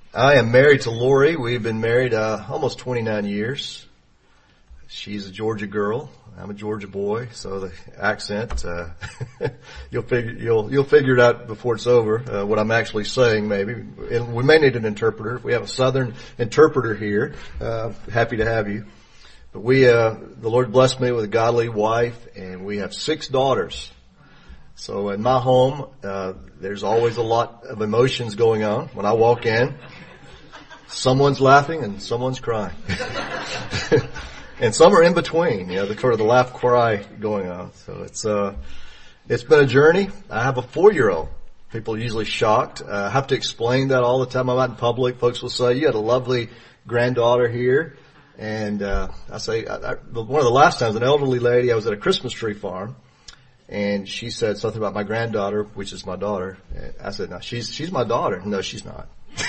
I am married to Lori. We've been married almost 29 years. She's a Georgia girl. I'm a Georgia boy, so the accent you'll figure it out before it's over what I'm actually saying. Maybe, and we may need an interpreter. If we have a Southern interpreter here, happy to have you. But the Lord blessed me with a godly wife, and we have 6 daughters. So in my home, there's always a lot of emotions going on. When I walk in, someone's laughing and someone's crying. And some are in between, the sort of the laugh cry going on. So it's been a journey. I have a 4-year-old. People are usually shocked. I have to explain that all the time. I'm out in public. Folks will say, you had a lovely granddaughter here. And, I say, one of the last times, an elderly lady, I was at a Christmas tree farm. And she said something about my granddaughter, which is my daughter. I said, no, she's my daughter. No, she's not.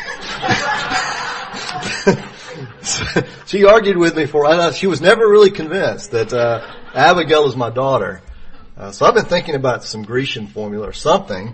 She argued with me she was never really convinced that, Abigail is my daughter. So I've been thinking about some Grecian formula or something.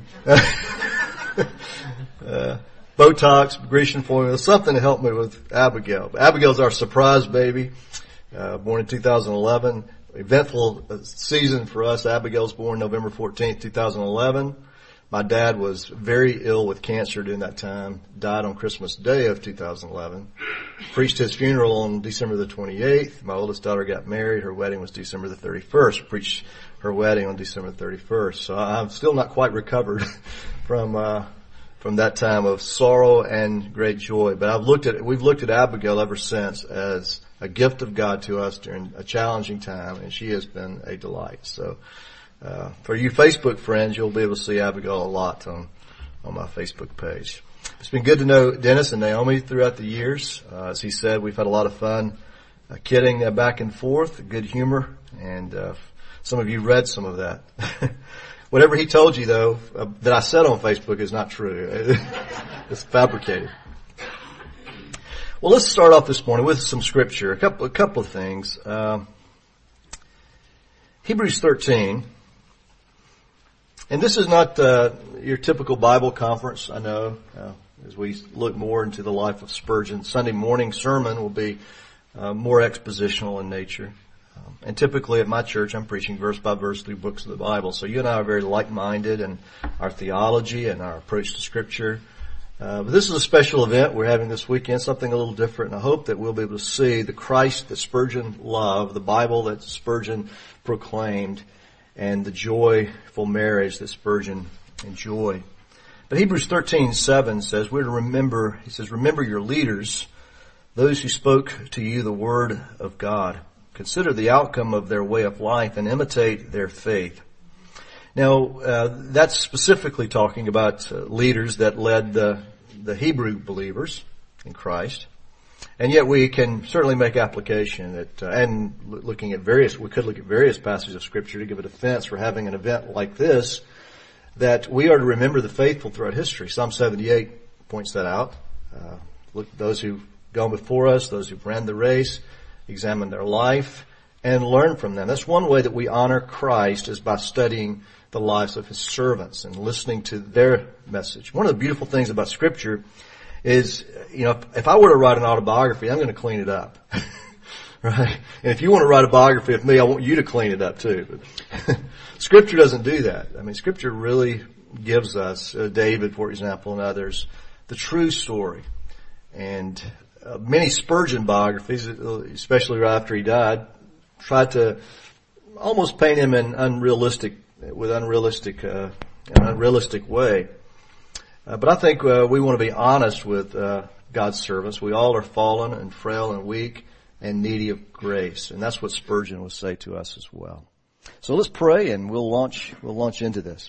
Botox, Grecian formula, something to help me with Abigail. But Abigail's our surprise baby, born in 2011. Eventful season for us. Abigail's born November 14th, 2011. My dad was very ill with cancer during that time, died on Christmas Day of 2011. Preached his funeral on December the 28th. My oldest daughter got married. Her wedding was December the 31st. Preached her wedding on December the 31st. So I'm still not quite recovered from that time of sorrow and great joy. But we've looked at Abigail ever since as a gift of God to us during a challenging time, and she has been a delight. So, for you Facebook friends, you'll be able to see Abigail a lot on my Facebook page. It's been good to know Dennis and Naomi throughout the years. As he said, we've had a lot of fun, kidding back and forth, good humor, and, some of you read some of that. Whatever he told you though, that I said on Facebook is not true. It's fabricated. Well, let's start off this morning with some scripture. A couple of things. Hebrews 13. And this is not your typical Bible conference, I know, as we look more into the life of Spurgeon. Sunday morning sermon will be more expositional in nature. And typically at my church, I'm preaching verse by verse through books of the Bible. So you and I are very like-minded in our theology and our approach to Scripture. But this is a special event we're having this weekend, something a little different, and I hope that we'll be able to see the Christ that Spurgeon loved, the Bible that Spurgeon proclaimed, and the joyful marriage that Spurgeon enjoyed. But Hebrews 13:7 says we're to remember, he says, remember your leaders, those who spoke to you the word of God. Consider the outcome of their way of life and imitate their faith. Now, that's specifically talking about leaders that led the Hebrew believers in Christ. And yet we can certainly make application that, and we could look at various passages of Scripture to give a defense for having an event like this, that we are to remember the faithful throughout history. Psalm 78 points that out. Look at those who've gone before us, those who've ran the race, examine their life, and learn from them. That's one way that we honor Christ, is by studying the lives of His servants and listening to their message. One of the beautiful things about Scripture is, if I were to write an autobiography, I'm going to clean it up. Right? And if you want to write a biography of me, I want you to clean it up too. But Scripture doesn't do that. I mean, Scripture really gives us, David, for example, and others, the true story. And many Spurgeon biographies, especially right after he died, tried to almost paint him in an unrealistic way. But I think we want to be honest with God's servants. We all are fallen and frail and weak and needy of grace, and that's what Spurgeon would say to us as well. So let's pray, and we'll launch into this.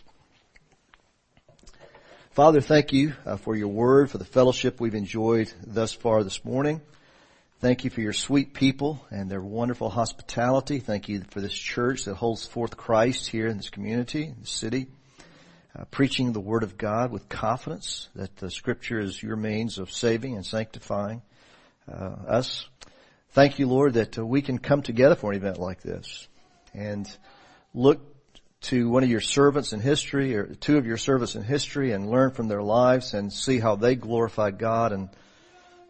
Father, thank you for your word, for the fellowship we've enjoyed thus far this morning. Thank you for your sweet people and their wonderful hospitality. Thank you for this church that holds forth Christ here in this community, in the city, preaching the Word of God with confidence that the Scripture is your means of saving and sanctifying us. Thank you, Lord, that we can come together for an event like this and look to one of your servants in history, or two of your servants in history, and learn from their lives and see how they glorify God and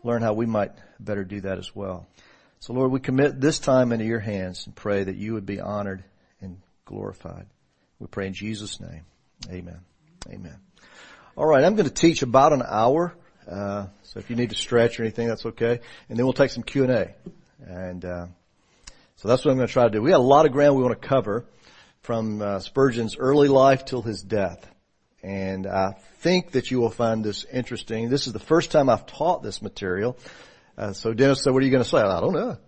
learn how we might better do that as well. So Lord, we commit this time into your hands and pray that you would be honored and glorified. We pray in Jesus' name. Amen. Amen. All right, I'm going to teach about an hour. So if you need to stretch or anything, that's okay. And then we'll take some Q&A. And so that's what I'm going to try to do. We got a lot of ground we want to cover from Spurgeon's early life till his death. And I think that you will find this interesting. This is the first time I've taught this material. So Dennis said, what are you going to say? I don't know.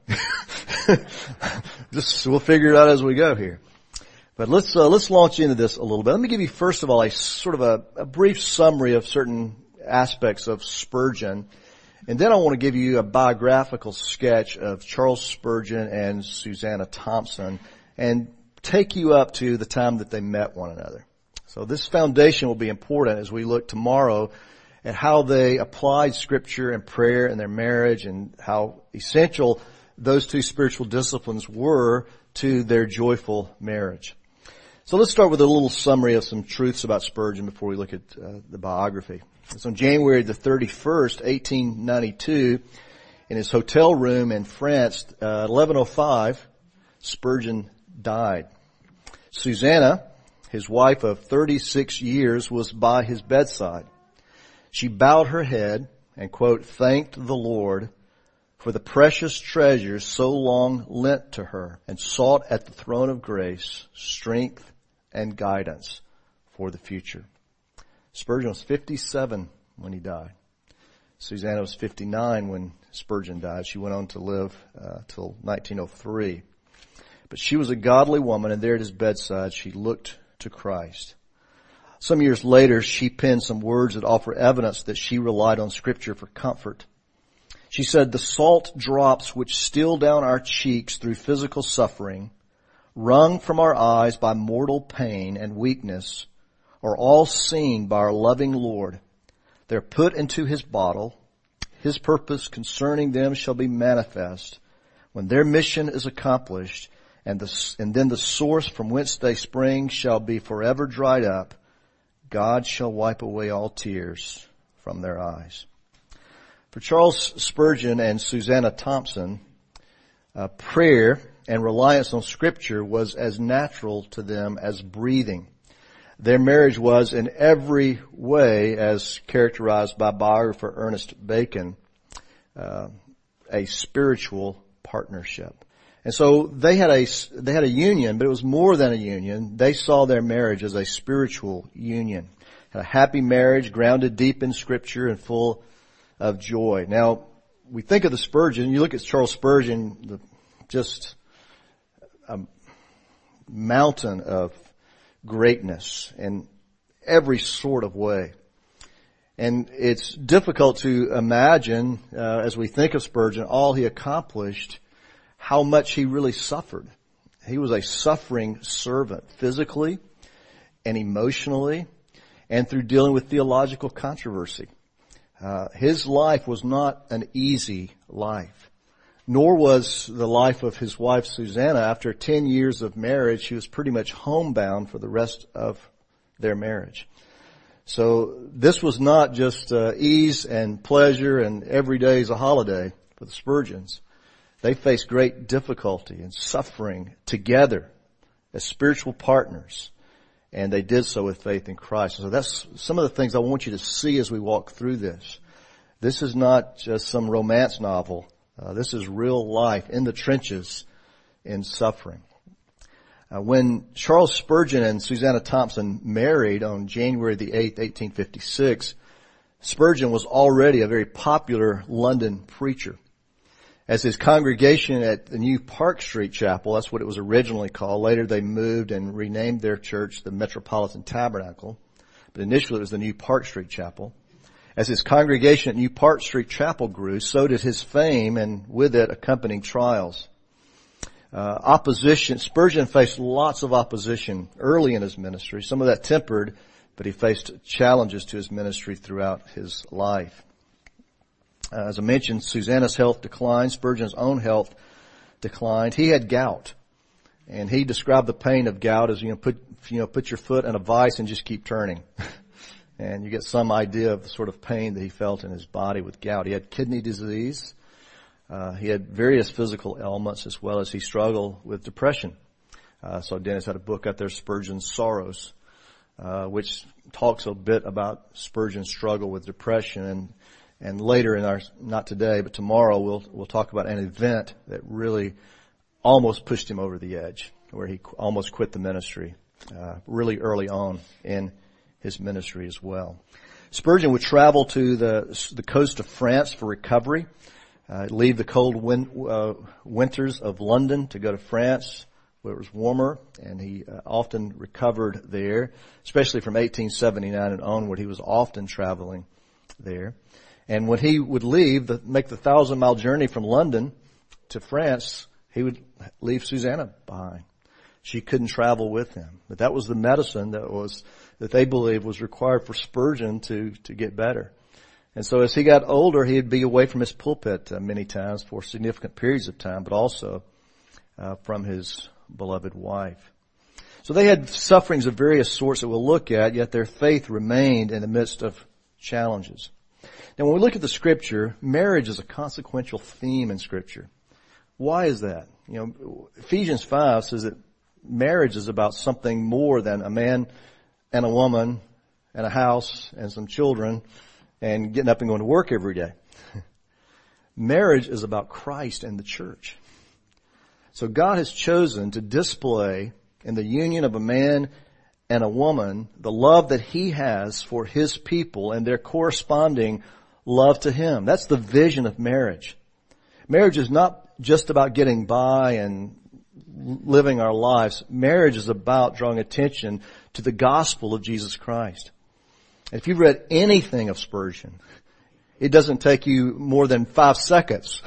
We'll figure it out as we go here. But let's launch into this a little bit. Let me give you first of all a sort of a brief summary of certain aspects of Spurgeon. And then I want to give you a biographical sketch of Charles Spurgeon and Susanna Thompson and take you up to the time that they met one another. So this foundation will be important as we look tomorrow at how they applied Scripture and prayer in their marriage and how essential those two spiritual disciplines were to their joyful marriage. So let's start with a little summary of some truths about Spurgeon before we look at the biography. It's on January the 31st, 1892, in his hotel room in France, 1105, Spurgeon died. Susanna, his wife of 36 years, was by his bedside. She bowed her head and, quote, thanked the Lord for the precious treasures so long lent to her and sought at the throne of grace strength and guidance for the future. Spurgeon was 57 when he died. Susanna was 59 when Spurgeon died. She went on to live till 1903. But she was a godly woman, and there at his bedside she looked to Christ. Some years later, she penned some words that offer evidence that she relied on Scripture for comfort. She said, the salt drops which steal down our cheeks through physical suffering, wrung from our eyes by mortal pain and weakness, are all seen by our loving Lord. They're put into his bottle. His purpose concerning them shall be manifest when their mission is accomplished, and then the source from whence they spring shall be forever dried up. God shall wipe away all tears from their eyes. For Charles Spurgeon and Susanna Thompson, prayer and reliance on Scripture was as natural to them as breathing. Their marriage was in every way, as characterized by biographer Ernest Bacon, a spiritual partnership. And so they had a union, but it was more than a union. They saw their marriage as a spiritual union. A happy marriage grounded deep in Scripture and full of joy. Now, we think of the Spurgeon, you look at Charles Spurgeon, just a mountain of greatness in every sort of way. And it's difficult to imagine, as we think of Spurgeon, all he accomplished, how much he really suffered. He was a suffering servant, physically and emotionally, and through dealing with theological controversy. His life was not an easy life, nor was the life of his wife Susanna. After 10 years of marriage, she was pretty much homebound for the rest of their marriage. So this was not just ease and pleasure and every day is a holiday for the Spurgeons. They faced great difficulty and suffering together as spiritual partners, and they did so with faith in Christ. So that's some of the things I want you to see as we walk through this. This is not just some romance novel. This is real life in the trenches in suffering. When Charles Spurgeon and Susanna Thompson married on January the 8th, 1856, Spurgeon was already a very popular London preacher. As his congregation at the New Park Street Chapel, that's what it was originally called. Later they moved and renamed their church the Metropolitan Tabernacle. But initially it was the New Park Street Chapel. As his congregation at New Park Street Chapel grew, so did his fame and with it accompanying trials. Opposition. Spurgeon faced lots of opposition early in his ministry. Some of that tempered, but he faced challenges to his ministry throughout his life. As I mentioned, Susanna's health declined. Spurgeon's own health declined. He had gout, and he described the pain of gout as put your foot in a vise and just keep turning. and you get some idea of the sort of pain that he felt in his body with gout. He had kidney disease. He had various physical ailments, as well as he struggled with depression. So Dennis had a book out there, Spurgeon's Sorrows, which talks a bit about Spurgeon's struggle with depression. And later in our, not today, but tomorrow, we'll talk about an event that really almost pushed him over the edge, where he almost quit the ministry, really early on in his ministry as well. Spurgeon would travel to the coast of France for recovery, leave the cold winters of London to go to France, where it was warmer, and he often recovered there, especially from 1879 and onward. He was often traveling there. And when he would leave, make the 1,000-mile journey from London to France, he would leave Susanna behind. She couldn't travel with him. But that was the medicine that they believed was required for Spurgeon to get better. And so as he got older, he'd be away from his pulpit many times for significant periods of time, but also from his beloved wife. So they had sufferings of various sorts that we'll look at, yet their faith remained in the midst of challenges. Now when we look at the Scripture, marriage is a consequential theme in Scripture. Why is that? Ephesians 5 says that marriage is about something more than a man and a woman and a house and some children and getting up and going to work every day. Marriage is about Christ and the church. So God has chosen to display in the union of a man and a woman the love that He has for His people and their corresponding love to Him. That's the vision of marriage. Marriage is not just about getting by and living our lives. Marriage is about drawing attention to the gospel of Jesus Christ. If you've read anything of Spurgeon, it doesn't take you more than 5 seconds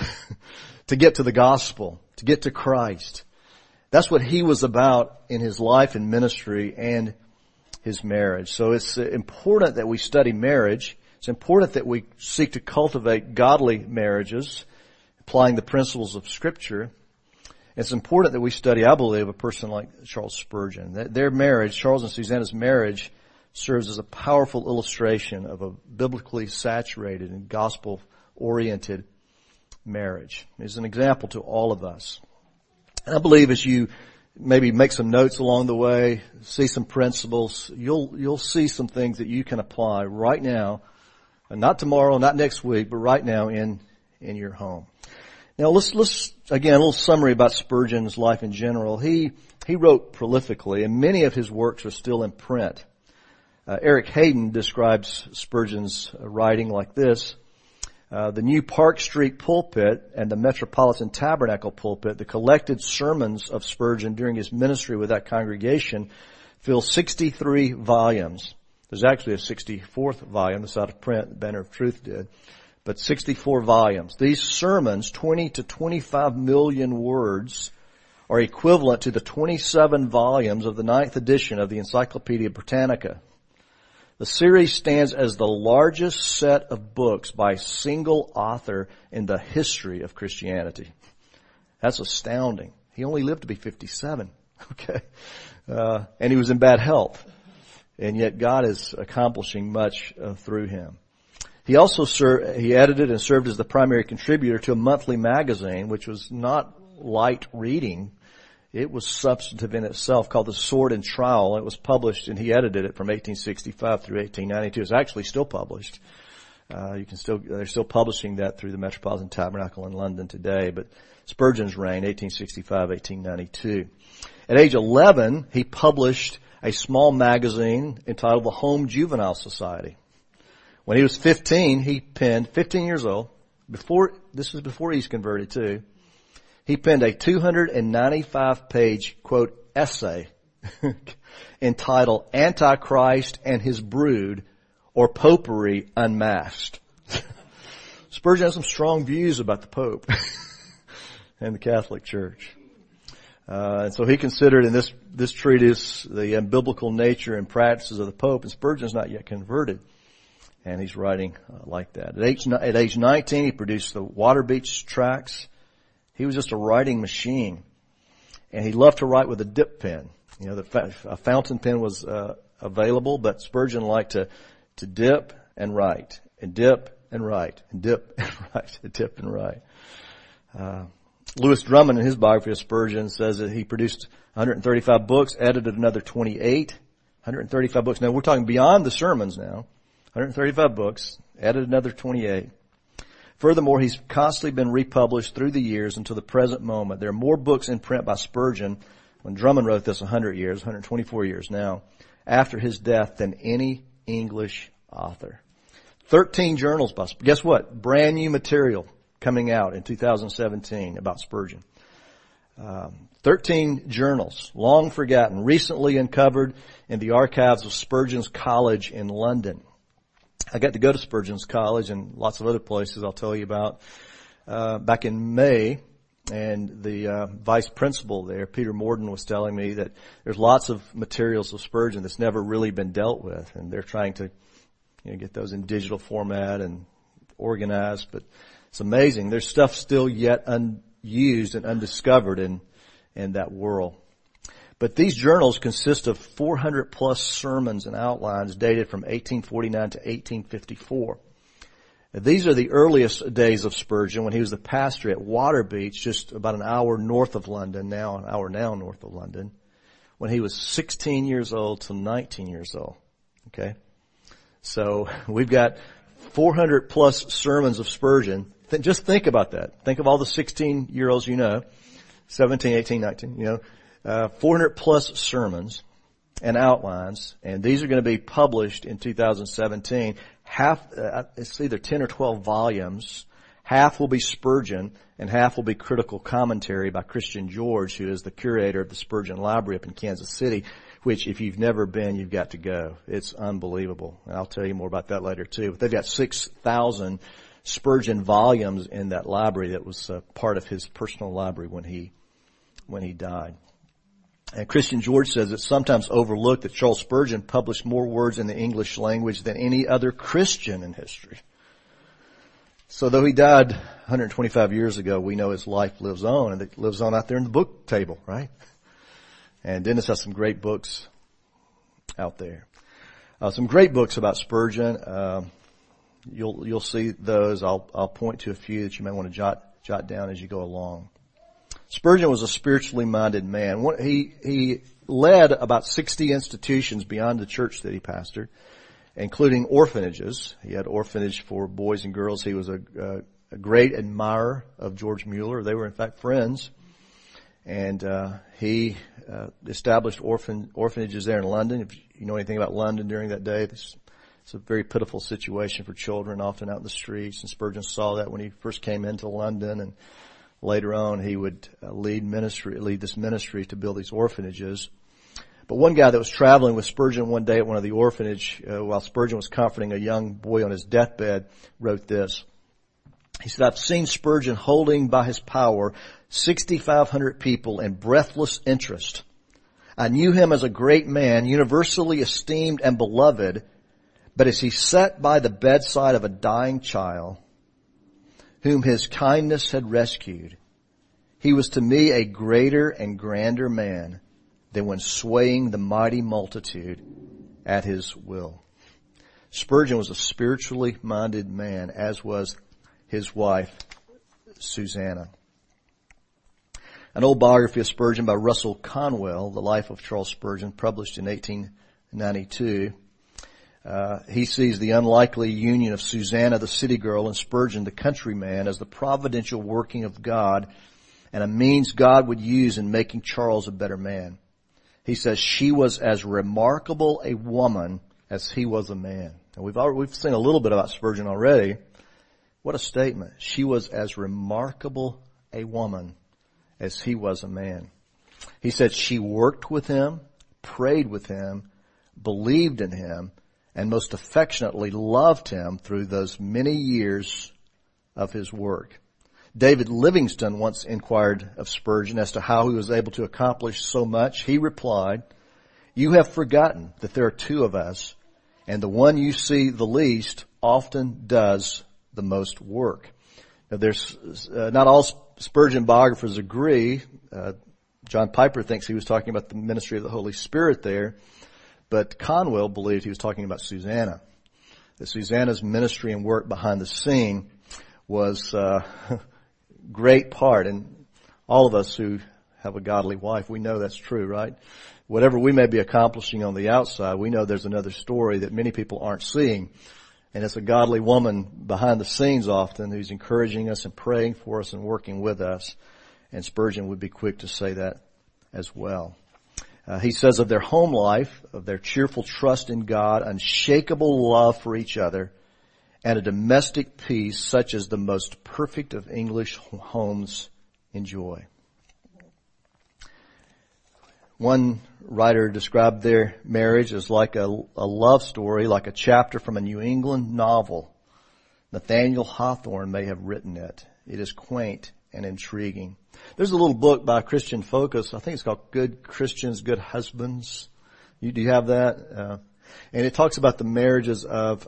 to get to the gospel, to get to Christ. That's what he was about in his life and ministry and his marriage. So it's important that we study marriage. It's important that we seek to cultivate godly marriages, applying the principles of Scripture. It's important that we study, I believe, a person like Charles Spurgeon. Their marriage, Charles and Susanna's marriage, serves as a powerful illustration of a biblically saturated and gospel-oriented marriage. It's an example to all of us. And I believe as you maybe make some notes along the way, see some principles, you'll see some things that you can apply right now, and not tomorrow, not next week, but right now in your home. Now let's again, a little summary about Spurgeon's life in general. He wrote prolifically, and many of his works are still in print. Eric Hayden describes Spurgeon's writing like this: the New Park Street pulpit and the Metropolitan Tabernacle pulpit, the collected sermons of Spurgeon during his ministry with that congregation, fill 63 volumes. There's actually a 64th volume that's out of print, the Banner of Truth did, but 64 volumes. These sermons, 20 to 25 million words, are equivalent to the 27 volumes of the 9th edition of the Encyclopedia Britannica. The series stands as the largest set of books by a single author in the history of Christianity. That's astounding. He only lived to be 57. Okay. And he was in bad health. And yet God is accomplishing much through him. He also he edited and served as the primary contributor to a monthly magazine, which was not light reading. It was substantive in itself, called The Sword and Trowel. It was published, and he edited it from 1865 through 1892. It's actually still published. They're still publishing that through the Metropolitan Tabernacle in London today. But Spurgeon's reign, 1865, 1892. At age 11, he published a small magazine entitled The Home Juvenile Society. When he was 15, he penned, 15 years old, this was before he's converted too, he penned a 295-page, quote, essay entitled Antichrist and His Brood, or Popery Unmasked. Spurgeon has some strong views about the Pope and the Catholic Church. And so he considered in this treatise the unbiblical nature and practices of the Pope, and Spurgeon's not yet converted. And he's writing like that. At age 19, he produced the Waterbeach Tracts. He was just a writing machine. And he loved to write with a dip pen. A fountain pen was available, but Spurgeon liked to to dip and write, and dip and write, and dip and write, and dip and write. Lewis Drummond, in his biography of Spurgeon, says that he produced 135 books, edited another 28, 135 books. Now, we're talking beyond the sermons now. 135 books, edited another 28. Furthermore, he's constantly been republished through the years until the present moment. There are more books in print by Spurgeon, when Drummond wrote this 100 years, 124 years now, after his death than any English author. 13 journals by Spurgeon. Guess what? Brand new material coming out in 2017 about Spurgeon. 13 journals, long forgotten, recently uncovered in the archives of Spurgeon's College in London. I got to go to Spurgeon's College and lots of other places I'll tell you about back in May, and the vice principal there, Peter Morden, was telling me that there's lots of materials of Spurgeon that's never really been dealt with, and they're trying to get those in digital format and organized, but it's amazing. There's stuff still yet unused and undiscovered in that world. But these journals consist of 400 plus sermons and outlines dated from 1849 to 1854. Now, these are the earliest days of Spurgeon when he was the pastor at Waterbeach, just about an hour north of London, now an hour north of London, when he was 16 years old to 19 years old. Okay? So we've got 400 plus sermons of Spurgeon. Just think about that. Think of all the 16-year-olds 17, 18, 19, 400 plus sermons and outlines, and these are going to be published in 2017. It's either 10 or 12 volumes. Half will be Spurgeon, and half will be critical commentary by Christian George, who is the curator of the Spurgeon Library up in Kansas City, which if you've never been, you've got to go. It's unbelievable. And I'll tell you more about that later too. But they've got 6,000 Spurgeon volumes in that library that was part of his personal library when he died. And Christian George says it's sometimes overlooked that Charles Spurgeon published more words in the English language than any other Christian in history. So though he died 125 years ago, we know his life lives on, and it lives on out there in the book table, right? And Dennis has some great books out there. Some great books about Spurgeon. You'll see those. I'll point to a few that you may want to jot down as you go along. Spurgeon was a spiritually minded man. He led about 60 institutions beyond the church that he pastored, including orphanages. He had orphanage for boys and girls. He was a great admirer of George Mueller. They were in fact friends. And he established orphanages there in London. If you know anything about London during that day, it's a very pitiful situation for children, often out in the streets. And Spurgeon saw that when he first came into London, and later on, he would lead this ministry to build these orphanages. But one guy that was traveling with Spurgeon one day at one of the orphanage, while Spurgeon was comforting a young boy on his deathbed, wrote this. He said, "I've seen Spurgeon holding by his power 6,500 people in breathless interest. I knew him as a great man, universally esteemed and beloved, but as he sat by the bedside of a dying child, whom his kindness had rescued, he was to me a greater and grander man than when swaying the mighty multitude at his will." Spurgeon was a spiritually minded man, as was his wife, Susanna. An old biography of Spurgeon by Russell Conwell, The Life of Charles Spurgeon, published in 1892, he sees the unlikely union of Susanna, the city girl, and Spurgeon, the country man, as the providential working of God and a means God would use in making Charles a better man. He says she was as remarkable a woman as he was a man. And we've seen a little bit about Spurgeon already. What a statement. She was as remarkable a woman as he was a man. He said she worked with him, prayed with him, believed in him, and most affectionately loved him through those many years of his work. David Livingstone once inquired of Spurgeon as to how he was able to accomplish so much. He replied, "You have forgotten that there are two of us, and the one you see the least often does the most work." Now, not all Spurgeon biographers agree. John Piper thinks he was talking about the ministry of the Holy Spirit there, but Conwell believed he was talking about Susanna. that Susanna's ministry and work behind the scene was a great part. And all of us who have a godly wife, we know that's true, right? Whatever we may be accomplishing on the outside, we know there's another story that many people aren't seeing. And it's a godly woman behind the scenes often who's encouraging us and praying for us and working with us. And Spurgeon would be quick to say that as well. He says of their home life, of their cheerful trust in God, unshakable love for each other, and a domestic peace such as the most perfect of English homes enjoy. One writer described their marriage as like a love story, like a chapter from a New England novel. Nathaniel Hawthorne may have written it. It is quaint and intriguing. There's a little book by Christian Focus. I think it's called Good Christians, Good Husbands. Do you have that? And it talks about the marriages of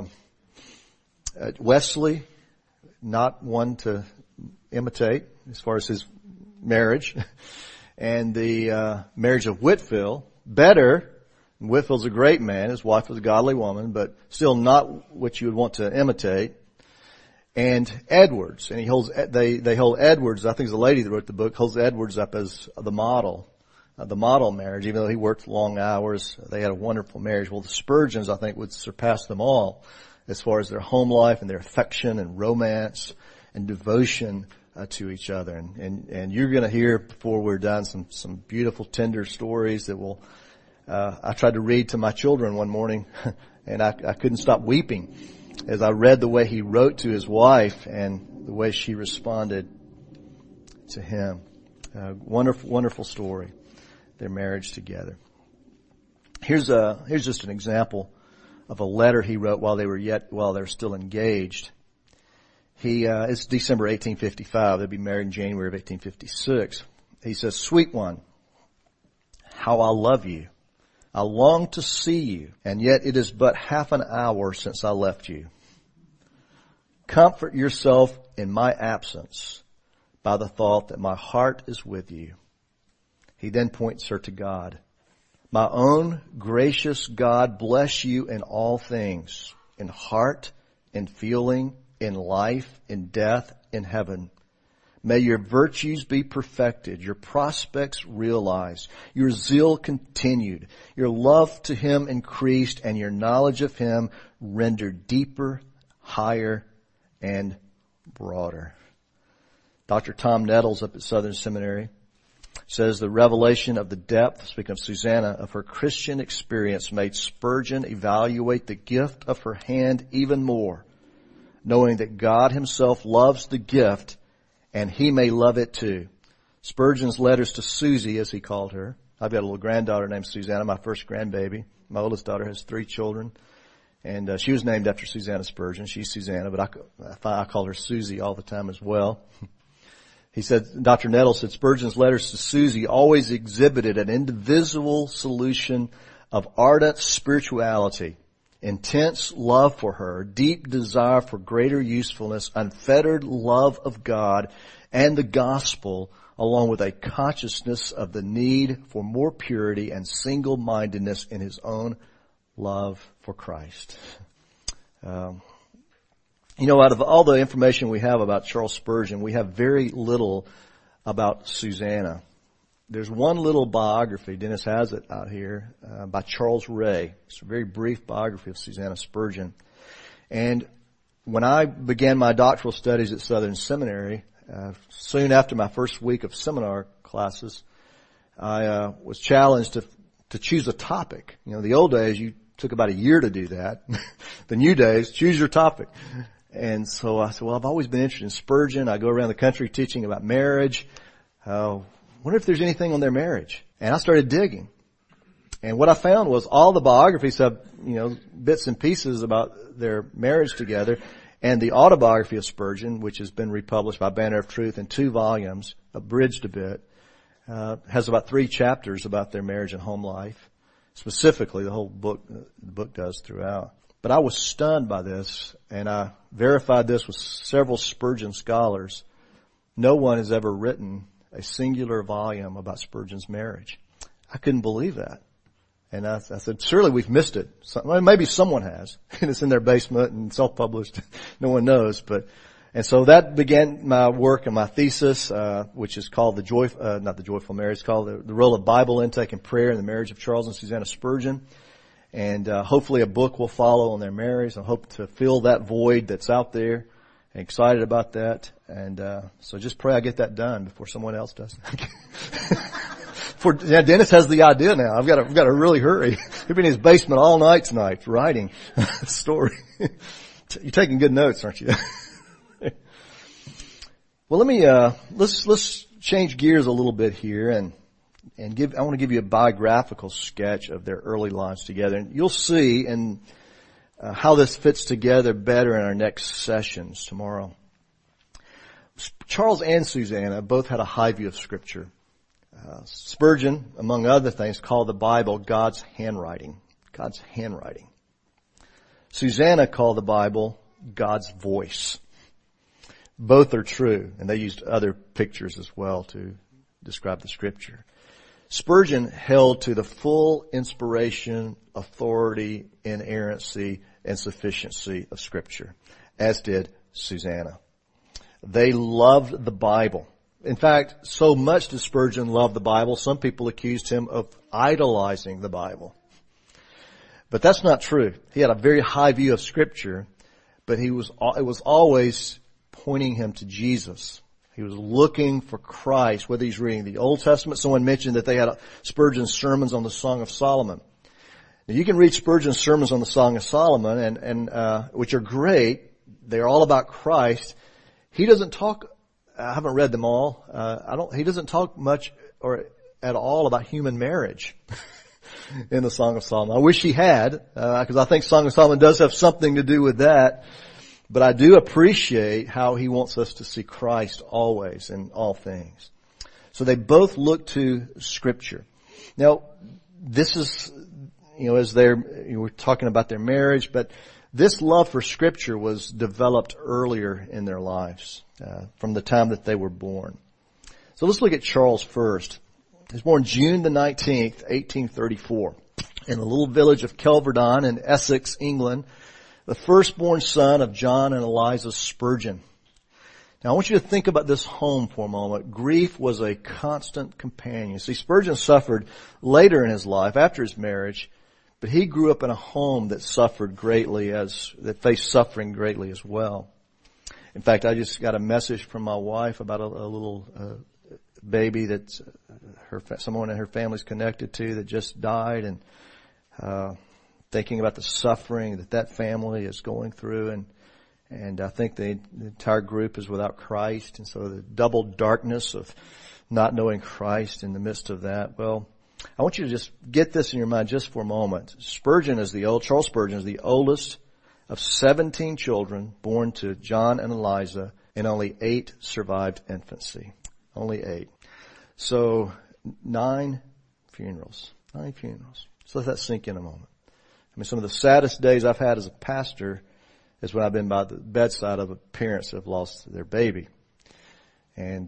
Wesley, not one to imitate as far as his marriage, and the marriage of Whitefield. Better. Whitefield's a great man. His wife was a godly woman, but still not what you would want to imitate. And Edwards, and they hold Edwards, I think it's the lady that wrote the book, holds Edwards up as the model marriage, even though he worked long hours. They had a wonderful marriage. Well, the Spurgeons, I think, would surpass them all as far as their home life and their affection and romance and devotion to each other. And you're going to hear before we're done some beautiful, tender stories that will, I tried to read to my children one morning and I couldn't stop weeping as I read the way he wrote to his wife and the way she responded to him. Wonderful, wonderful story. Their marriage together. Here's just an example of a letter he wrote while they were still engaged. It's December 1855. They'd be married in January of 1856. He says, "Sweet one, how I love you. I long to see you, and yet it is but half an hour since I left you. Comfort yourself in my absence by the thought that my heart is with you." He then points her to God. "My own gracious God bless you in all things, in heart, in feeling, in life, in death, in heaven. May your virtues be perfected, your prospects realized, your zeal continued, your love to Him increased, and your knowledge of Him rendered deeper, higher, and broader." Dr. Tom Nettles up at Southern Seminary says the revelation of the depth, speaking of Susanna, of her Christian experience made Spurgeon evaluate the gift of her hand even more, knowing that God Himself loves the gift and He may love it too. Spurgeon's letters to Susie, as he called her. I've got a little granddaughter named Susanna, my first grandbaby. My oldest daughter has 3 children. And she was named after Susanna Spurgeon. She's Susanna, but I call her Susie all the time as well. He said, Dr. Nettles said, Spurgeon's letters to Susie always exhibited an indivisible solution of ardent spirituality, intense love for her, deep desire for greater usefulness, unfettered love of God and the gospel, along with a consciousness of the need for more purity and single-mindedness in his own love for Christ. Out of all the information we have about Charles Spurgeon, we have very little about Susanna. There's one little biography, Dennis has it out here, by Charles Ray. It's a very brief biography of Susanna Spurgeon. And when I began my doctoral studies at Southern Seminary, soon after my first week of seminar classes, I was challenged to choose a topic. The old days, you took about a year to do that. The new days, choose your topic. And so I said, well, I've always been interested in Spurgeon. I go around the country teaching about marriage. Wonder if there's anything on their marriage. And I started digging. And what I found was all the biographies have, bits and pieces about their marriage together. And the autobiography of Spurgeon, which has been republished by Banner of Truth in 2 volumes, abridged a bit, has about 3 chapters about their marriage and home life. Specifically, the book does throughout. But I was stunned by this, and I verified this with several Spurgeon scholars. No one has ever written a singular volume about Spurgeon's marriage. I couldn't believe that. And I said, surely we've missed it. Well, maybe someone has. And it's in their basement and self-published. No one knows. And so that began my work and my thesis, which is called not the Joyful Marriage, it's called the Role of Bible Intake and Prayer in the Marriage of Charles and Susanna Spurgeon. And, hopefully a book will follow on their marriage. I hope to fill that void that's out there. I'm excited about that. And, so just pray I get that done before someone else does. Dennis has the idea now. I've got to really hurry. He'll be in his basement all night tonight writing a story. You're taking good notes, aren't you? Well, let's change gears a little bit here I want to give you a biographical sketch of their early lives together. And you'll see how this fits together better in our next sessions tomorrow. Charles and Susanna both had a high view of Scripture. Spurgeon, among other things, called the Bible God's handwriting. God's handwriting. Susanna called the Bible God's voice. Both are true, and they used other pictures as well to describe the Scripture. Spurgeon held to the full inspiration, authority, inerrancy, and sufficiency of Scripture, as did Susanna. They loved the Bible. In fact, so much did Spurgeon love the Bible, some people accused him of idolizing the Bible. But that's not true. He had a very high view of Scripture, but it was always pointing him to Jesus. He was looking for Christ, whether he's reading the Old Testament. Someone mentioned that they had Spurgeon's sermons on the Song of Solomon. Now, you can read Spurgeon's sermons on the Song of Solomon, and which are great. They're all about Christ. He doesn't talk. I haven't read them all. He doesn't talk much or at all about human marriage in the Song of Solomon. I wish he had, because I think Song of Solomon does have something to do with that. But I do appreciate how he wants us to see Christ always in all things. So they both look to Scripture. Now, this is, as we're talking about their marriage, but this love for Scripture was developed earlier in their lives, from the time that they were born. So let's look at Charles first. He was born June the 19th, 1834, in the little village of Kelvedon in Essex, England, the firstborn son of John and Eliza Spurgeon. Now I want you to think about this home for a moment. Grief was a constant companion. See, Spurgeon suffered later in his life, after his marriage, but he grew up in a home that faced suffering greatly as well. In fact, I just got a message from my wife about a little baby that someone in her family's connected to that just died, and thinking about the suffering that family is going through, and I think the entire group is without Christ, and so the double darkness of not knowing Christ in the midst of that. Well, I want you to just get this in your mind just for a moment. Charles Spurgeon is the oldest of 17 children born to John and Eliza, and only 8 survived infancy. Only 8. So 9 funerals. 9 funerals. So let that sink in a moment. I mean, some of the saddest days I've had as a pastor is when I've been by the bedside of parents that have lost their baby. And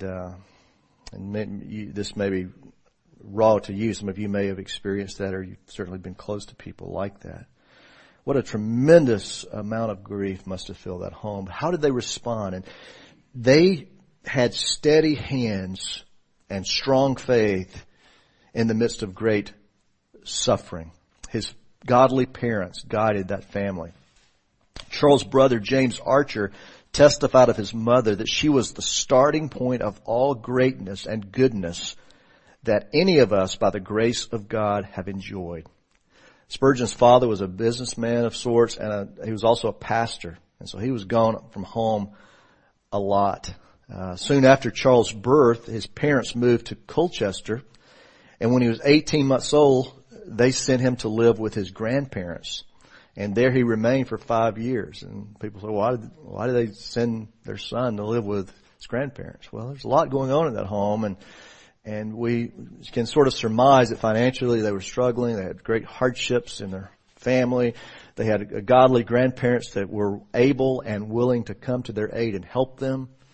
this may be raw to you. Some of you may have experienced that, or you've certainly been close to people like that. What a tremendous amount of grief must have filled that home. How did they respond? And they had steady hands and strong faith in the midst of great suffering. His godly parents guided that family. Charles' brother, James Archer, testified of his mother that she was the starting point of all greatness and goodness that any of us, by the grace of God, have enjoyed. Spurgeon's father was a businessman of sorts, and he was also a pastor. And so he was gone from home a lot. Soon after Charles' birth, his parents moved to Colchester. And when he was 18 months old, they sent him to live with his grandparents. And there he remained for 5 years. And people say, why did they send their son to live with his grandparents? Well, there's a lot going on in that home, and we can sort of surmise that financially they were struggling. They had great hardships in their family. They had godly grandparents that were able and willing to come to their aid and help them.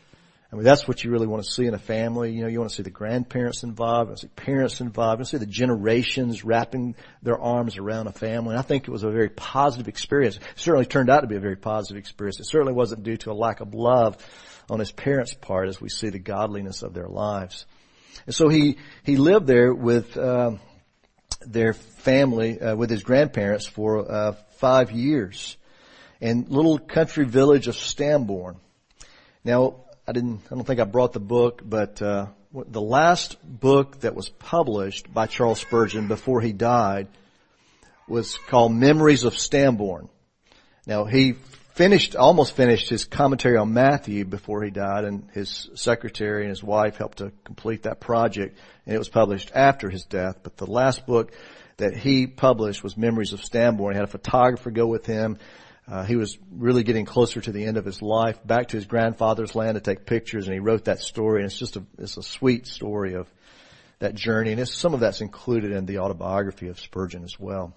I mean, that's what you really want to see in a family. You know, you want to see the grandparents involved, you want to see parents involved, you want to see the generations wrapping their arms around a family. And I think it was a very positive experience. It certainly turned out to be a very positive experience. It certainly wasn't due to a lack of love on his parents' part as we see the godliness of their lives. And so he lived there with their family, with his grandparents for 5 years in little country village of Stambourne. Now, I don't think I brought the book, but the last book that was published by Charles Spurgeon before he died was called Memories of Stambourne. Now, he almost finished his commentary on Matthew before he died, and his secretary and his wife helped to complete that project, and it was published after his death. But the last book that he published was Memories of Stambourne. He had a photographer go with him. He was really getting closer to the end of his life, back to his grandfather's land to take pictures, and he wrote that story, and it's a sweet story of that journey, and some of that's included in the autobiography of Spurgeon as well.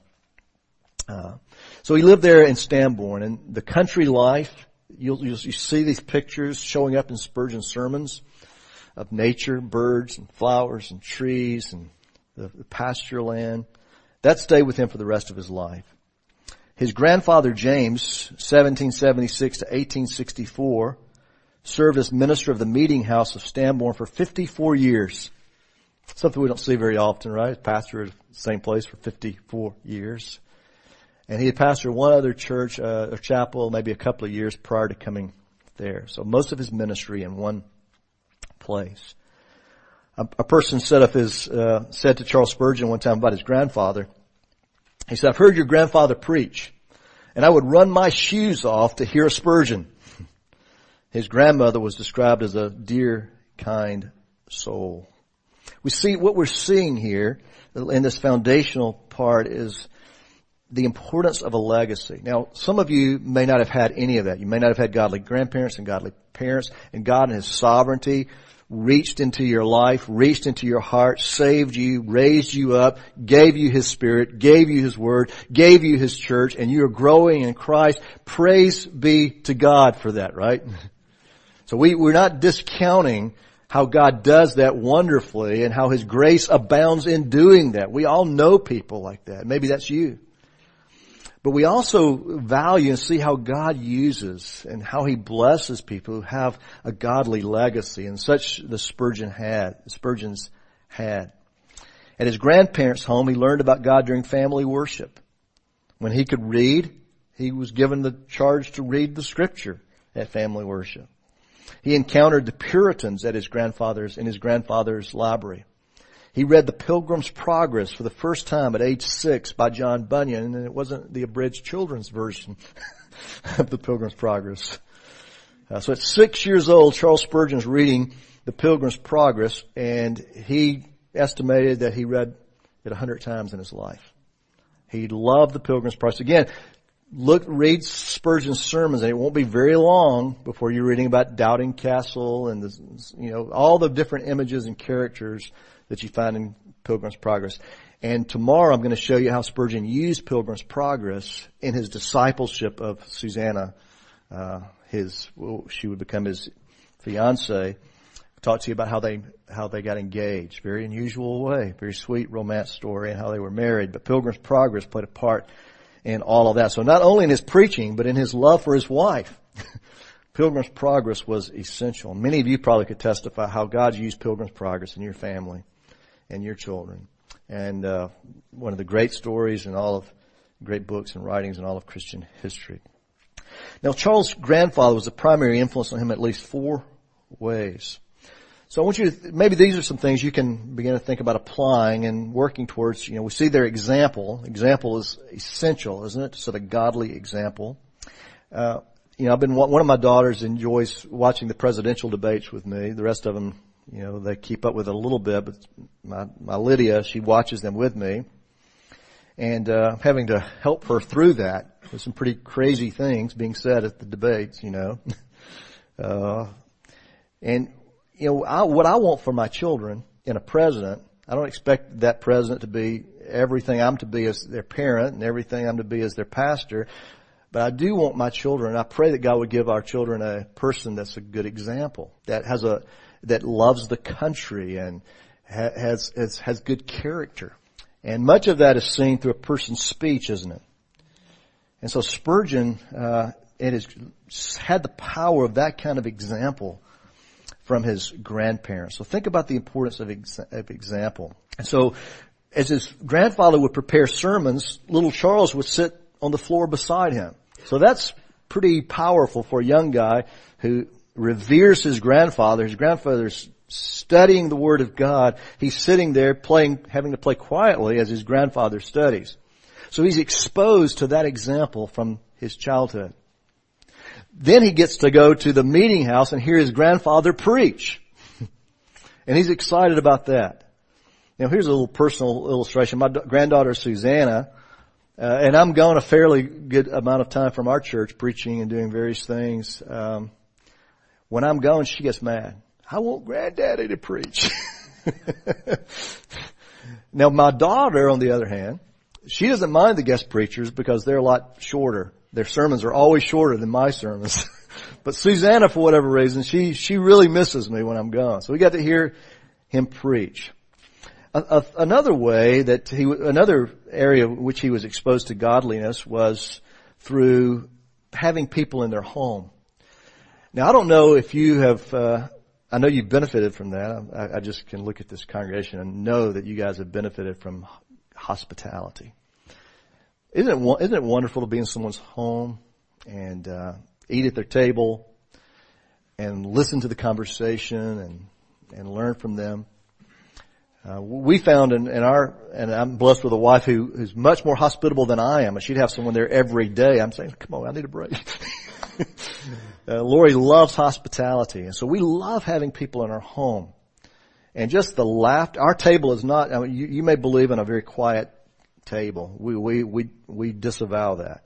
So he lived there in Stambourne, and the country life, you see these pictures showing up in Spurgeon's sermons of nature, birds and flowers and trees and the pasture land. That stayed with him for the rest of his life. His grandfather James, 1776 to 1864, served as minister of the meeting house of Stambourne for 54 years. Something we don't see very often, right? Pastor at the same place for 54 years. And he had pastored one other church, or chapel, maybe a couple of years prior to coming there. So most of his ministry in one place. A person said to Charles Spurgeon one time about his grandfather, he said, "I've heard your grandfather preach, and I would run my shoes off to hear a Spurgeon." His grandmother was described as a dear, kind soul. What we're seeing here in this foundational part is the importance of a legacy. Now, some of you may not have had any of that. You may not have had godly grandparents and godly parents, and God in His sovereignty reached into your life, reached into your heart, saved you, raised you up, gave you His Spirit, gave you His Word, gave you His church, and you are growing in Christ. Praise be to God for that, right? So we're not discounting how God does that wonderfully and how His grace abounds in doing that. We all know people like that. Maybe that's you. But we also value and see how God uses and how He blesses people who have a godly legacy, and such the Spurgeons had. At his grandparents' home, he learned about God during family worship. When he could read, he was given the charge to read the Scripture at family worship. He encountered the Puritans in his grandfather's library. He read The Pilgrim's Progress for the first time at age 6 by John Bunyan, and it wasn't the abridged children's version of The Pilgrim's Progress. So at 6 years old, Charles Spurgeon was reading The Pilgrim's Progress, and he estimated that he read it 100 times in his life. He loved The Pilgrim's Progress. Again, read Spurgeon's sermons, and it won't be very long before you're reading about Doubting Castle and all the different images and characters that you find in Pilgrim's Progress. And tomorrow I'm going to show you how Spurgeon used Pilgrim's Progress in his discipleship of Susanna, she would become his fiancée. Talk to you about how they got engaged. Very unusual way, very sweet romance story, and how they were married. But Pilgrim's Progress played a part in all of that. So not only in his preaching, but in his love for his wife, Pilgrim's Progress was essential. Many of you probably could testify how God used Pilgrim's Progress in your family and your children. And one of the great stories in all of great books and writings in all of Christian history. Now, Charles' grandfather was a primary influence on him in at least 4 ways. So I want you to, maybe these are some things you can begin to think about applying and working towards. We see their example. Example is essential, isn't it? So the godly example. One of my daughters enjoys watching the presidential debates with me. The rest of them, they keep up with it a little bit, but my Lydia, she watches them with me. And having to help her through that. There's some pretty crazy things being said at the debates, what I want for my children in a president, I don't expect that president to be everything I'm to be as their parent and everything I'm to be as their pastor. But I do want my children, I pray that God would give our children a person that's a good example, that loves the country and has good character. And much of that is seen through a person's speech, isn't it? And so Spurgeon, it has had the power of that kind of example from his grandparents. So think about the importance of example. And so as his grandfather would prepare sermons, little Charles would sit on the floor beside him. So that's pretty powerful for a young guy who reveres his grandfather. His grandfather's studying the Word of God. He's sitting there having to play quietly as his grandfather studies. So he's exposed to that example from his childhood. Then he gets to go to the meeting house and hear his grandfather preach. And he's excited about that. Now here's a little personal illustration. My granddaughter Susanna, and I'm gone a fairly good amount of time from our church preaching and doing various things. When I'm gone, she gets mad. I want Granddaddy to preach. Now my daughter, on the other hand, she doesn't mind the guest preachers because they're a lot shorter. Their sermons are always shorter than my sermons. But Susanna, for whatever reason, she really misses me when I'm gone. So we got to hear him preach. Another area in which he was exposed to godliness was through having people in their home. Now I don't know if you have, I know you've benefited from that. I just can look at this congregation and know that you guys have benefited from hospitality. Isn't it wonderful to be in someone's home and eat at their table and listen to the conversation and learn from them? We found and I'm blessed with a wife who's much more hospitable than I am, and she'd have someone there every day. I'm saying, come on, I need a break. Lori loves hospitality, and so we love having people in our home. And just the laughter, our table is not, I mean, you may believe in a very quiet table. We disavow that.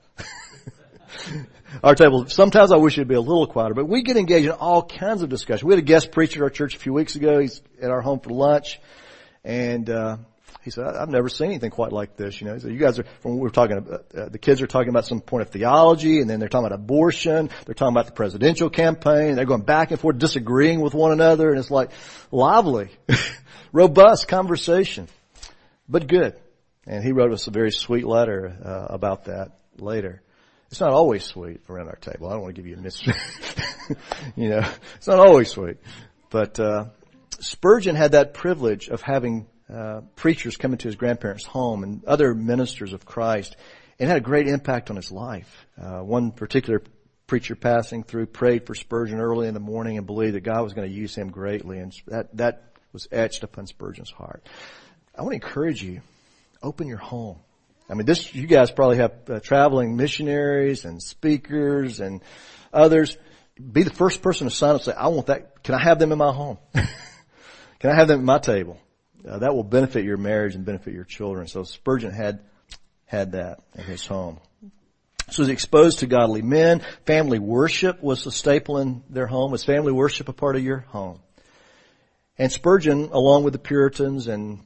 Our table, sometimes I wish it'd be a little quieter, but we get engaged in all kinds of discussion. We had a guest preacher at our church a few weeks ago. He's at our home for lunch. And, he said, I've never seen anything quite like this, you know. So you guys we're talking about, the kids are talking about some point of theology, and then they're talking about abortion, they're talking about the presidential campaign, they're going back and forth disagreeing with one another, and it's like lively, robust conversation, but good. And he wrote us a very sweet letter, about that later. It's not always sweet around our table. I don't want to give you a mystery. You know, it's not always sweet. But, Spurgeon had that privilege of having preachers come into his grandparents' home and other ministers of Christ, and it had a great impact on his life. One particular preacher passing through prayed for Spurgeon early in the morning and believed that God was going to use him greatly, and that was etched upon Spurgeon's heart. I want to encourage you, open your home. I mean, you guys probably have traveling missionaries and speakers and others. Be the first person to sign up and say, I want that. Can I have them in my home? Can I have them at my table? That will benefit your marriage and benefit your children. So Spurgeon had that in his home. So he was exposed to godly men. Family worship was a staple in their home. Was family worship a part of your home? And Spurgeon, along with the Puritans and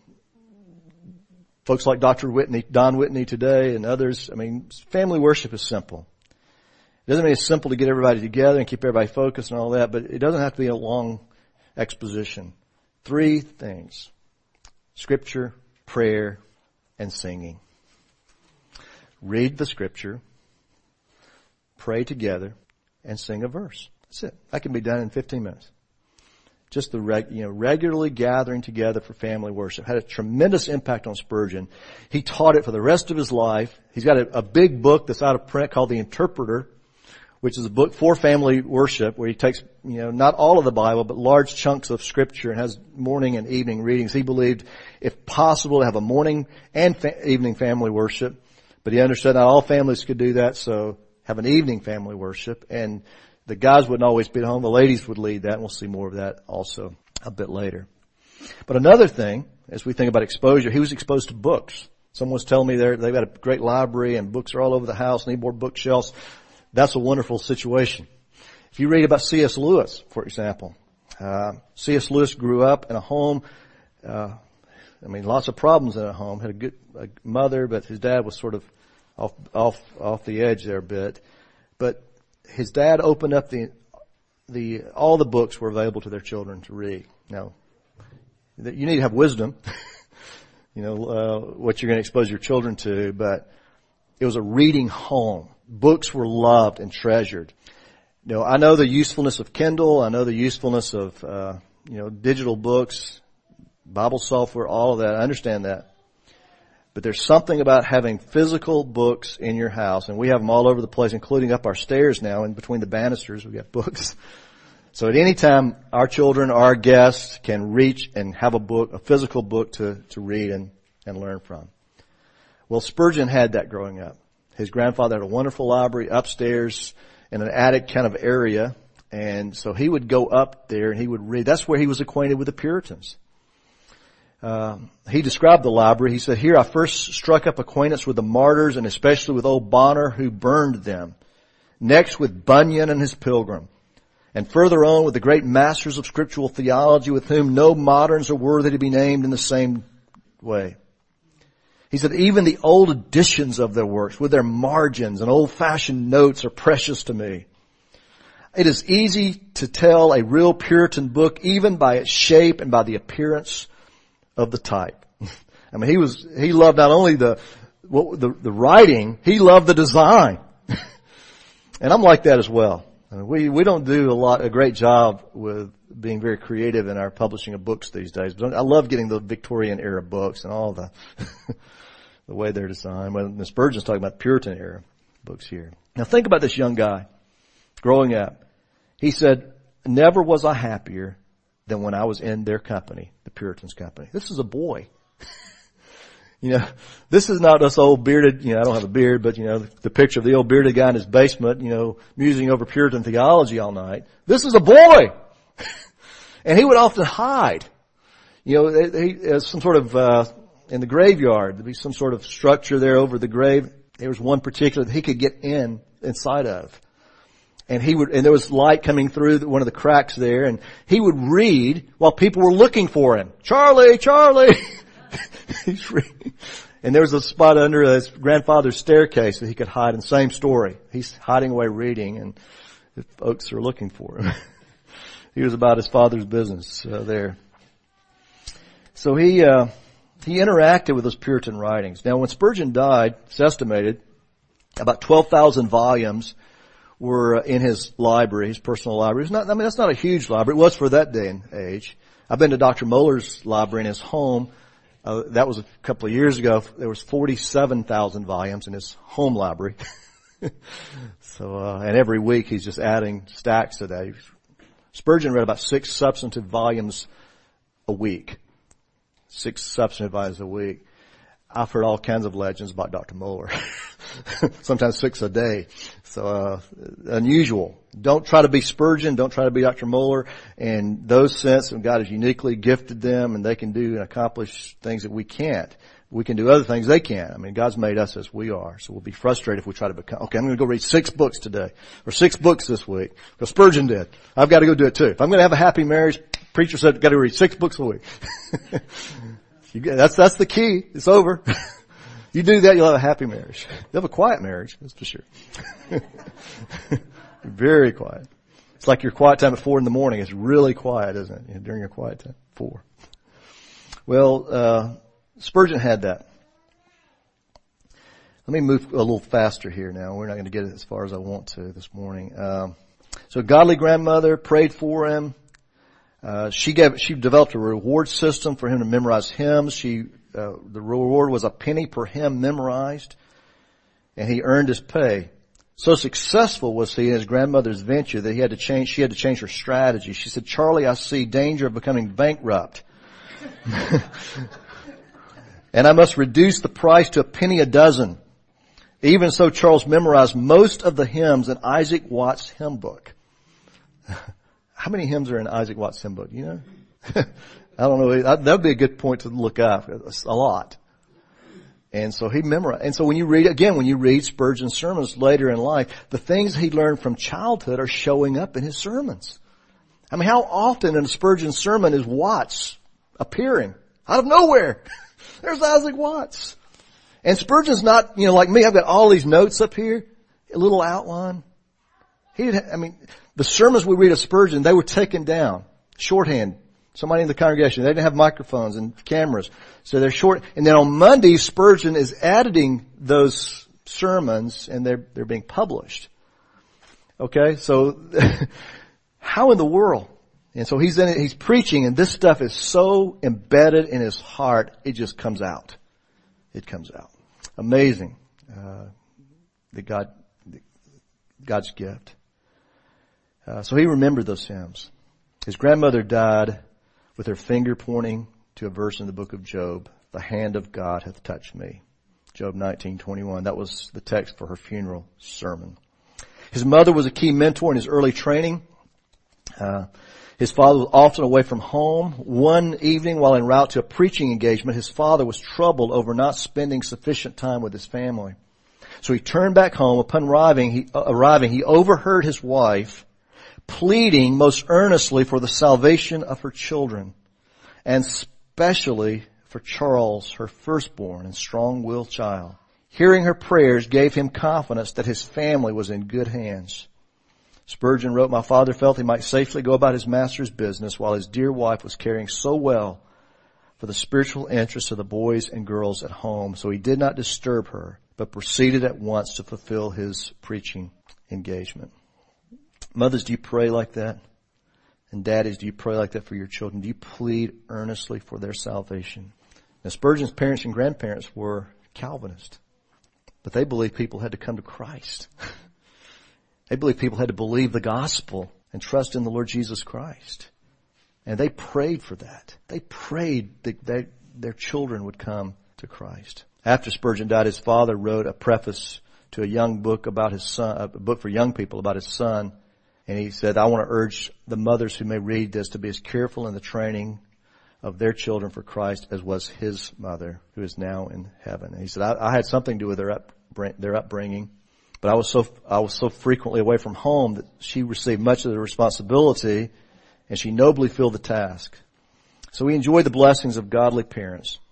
folks like Don Whitney today and others, I mean, family worship is simple. It doesn't mean it's simple to get everybody together and keep everybody focused and all that, but it doesn't have to be a long exposition. 3 things: Scripture, prayer, and singing. Read the Scripture, pray together, and sing a verse. That's it. That can be done in 15 minutes. Just the regularly gathering together for family worship had a tremendous impact on Spurgeon. He taught it for the rest of his life. He's got a big book that's out of print called The Interpreter, which is a book for family worship, where he takes, not all of the Bible, but large chunks of Scripture and has morning and evening readings. He believed, if possible, to have a morning and evening family worship, but he understood not all families could do that, so have an evening family worship. And the guys wouldn't always be at home. The ladies would lead that, and we'll see more of that also a bit later. But another thing, as we think about exposure, he was exposed to books. Someone was telling me they've got a great library and books are all over the house, need more bookshelves. That's a wonderful situation. If you read about C.S. Lewis, for example, C.S. Lewis grew up in a home, lots of problems in a home. Had a good mother, but his dad was sort of off the edge there a bit. But his dad opened up all the books were available to their children to read. Now, you need to have wisdom, what you're going to expose your children to, but it was a reading home. Books were loved and treasured. I know the usefulness of Kindle. I know the usefulness of, digital books, Bible software, all of that. I understand that. But there's something about having physical books in your house, and we have them all over the place, including up our stairs now, in between the banisters, we've got books. So at any time, our children, our guests can reach and have a physical book to read and learn from. Well, Spurgeon had that growing up. His grandfather had a wonderful library upstairs in an attic kind of area, and so he would go up there and he would read. That's where he was acquainted with the Puritans. He described the library. He said, "Here I first struck up acquaintance with the martyrs, and especially with old Bonner, who burned them. Next with Bunyan and his Pilgrim. And further on with the great masters of scriptural theology, with whom no moderns are worthy to be named in the same way." He said, "Even the old editions of their works, with their margins and old-fashioned notes, are precious to me. It is easy to tell a real Puritan book even by its shape and by the appearance of the type." I mean, he loved not only the writing, he loved the design. And I'm like that as well. I mean, we don't do a great job with being very creative in our publishing of books these days. But I love getting the Victorian era books and all the the way they're designed. When Spurgeon's talking about Puritan era books here. Now think about this young guy growing up. He said, "Never was I happier than when I was in their company, the Puritans' company." This is a boy. This is not this old bearded, I don't have a beard, but the picture of the old bearded guy in his basement, musing over Puritan theology all night. This is a boy. And he would often hide. Some sort of, in the graveyard, there'd be some sort of structure there over the grave. There was one particular that he could get inside of. And there was light coming through one of the cracks there, and he would read while people were looking for him. "Charlie, Charlie!" He's reading. And there was a spot under his grandfather's staircase that he could hide, and same story. He's hiding away reading, and the folks are looking for him. He was about his father's business there. So he interacted with those Puritan writings. Now when Spurgeon died, it's estimated, about 12,000 volumes were in his library, his personal library. That's not a huge library. It was for that day and age. I've been to Dr. Muller's library in his home. That was a couple of years ago. There was 47,000 volumes in his home library. So, and every week he's just adding stacks to that. Spurgeon read about 6 substantive volumes a week. 6 substantive volumes a week. I've heard all kinds of legends about Dr. Muller. Sometimes 6 a day. So, unusual. Don't try to be Spurgeon. Don't try to be Dr. Muller. And those sense of God has uniquely gifted them, and they can do and accomplish things that we can't. We can do other things they can't. I mean, God's made us as we are. So we'll be frustrated if we try to become, okay, I'm going to go read 6 books today, or 6 books this week, because Spurgeon did. I've got to go do it too. If I'm going to have a happy marriage, preacher said, I've got to read 6 books a week. That's the key. It's over. You do that, you'll have a happy marriage. You'll have a quiet marriage, that's for sure. Very quiet. It's like your quiet time at 4 a.m. It's really quiet, isn't it? During your quiet time, 4. Well, Spurgeon had that. Let me move a little faster here now. We're not going to get as far as I want to this morning. So godly grandmother prayed for him. She developed a reward system for him to memorize hymns. The reward was a penny per hymn memorized, and he earned his pay. So successful was he in his grandmother's venture that she had to change her strategy. She said, "Charlie, I see danger of becoming bankrupt. And I must reduce the price to a penny a dozen." Even so, Charles memorized most of the hymns in Isaac Watts' hymn book. How many hymns are in Isaac Watts' hymn book? You know? I don't know. That would be a good point to look up. A lot. And so he memorized. And so when you read Spurgeon's sermons later in life, the things he learned from childhood are showing up in his sermons. I mean, how often in a Spurgeon sermon is Watts appearing out of nowhere? There's Isaac Watts. And Spurgeon's not, like me, I've got all these notes up here, a little outline. The sermons we read of Spurgeon, they were taken down, shorthand. Somebody in the congregation, they didn't have microphones and cameras, so they're short. And then on Mondays, Spurgeon is editing those sermons, and they're being published. Okay, so how in the world? And so he's preaching, and this stuff is so embedded in his heart, it just comes out. It comes out. Amazing, God's gift. So he remembered those hymns. His grandmother died with her finger pointing to a verse in the book of Job. The hand of God hath touched me. Job 19:21. That was the text for her funeral sermon. His mother was a key mentor in his early training. His father was often away from home. One evening while en route to a preaching engagement, his father was troubled over not spending sufficient time with his family. So he turned back home. Upon arriving, he overheard his wife pleading most earnestly for the salvation of her children, and especially for Charles, her firstborn and strong-willed child. Hearing her prayers gave him confidence that his family was in good hands. Spurgeon wrote, "My father felt he might safely go about his master's business while his dear wife was caring so well for the spiritual interests of the boys and girls at home, so he did not disturb her, but proceeded at once to fulfill his preaching engagement." Mothers, do you pray like that? And daddies, do you pray like that for your children? Do you plead earnestly for their salvation? Now, Spurgeon's parents and grandparents were Calvinists, but they believed people had to come to Christ. They believed people had to believe the gospel and trust in the Lord Jesus Christ. And they prayed for that. They prayed that their children would come to Christ. After Spurgeon died, his father wrote a preface to a young book about his son, a book for young people about his son. And he said, "I want to urge the mothers who may read this to be as careful in the training of their children for Christ as was his mother, who is now in heaven." And he said, I had something to do with their upbringing, but I was so frequently away from home that she received much of the responsibility, and she nobly filled the task. So he enjoyed the blessings of godly parents.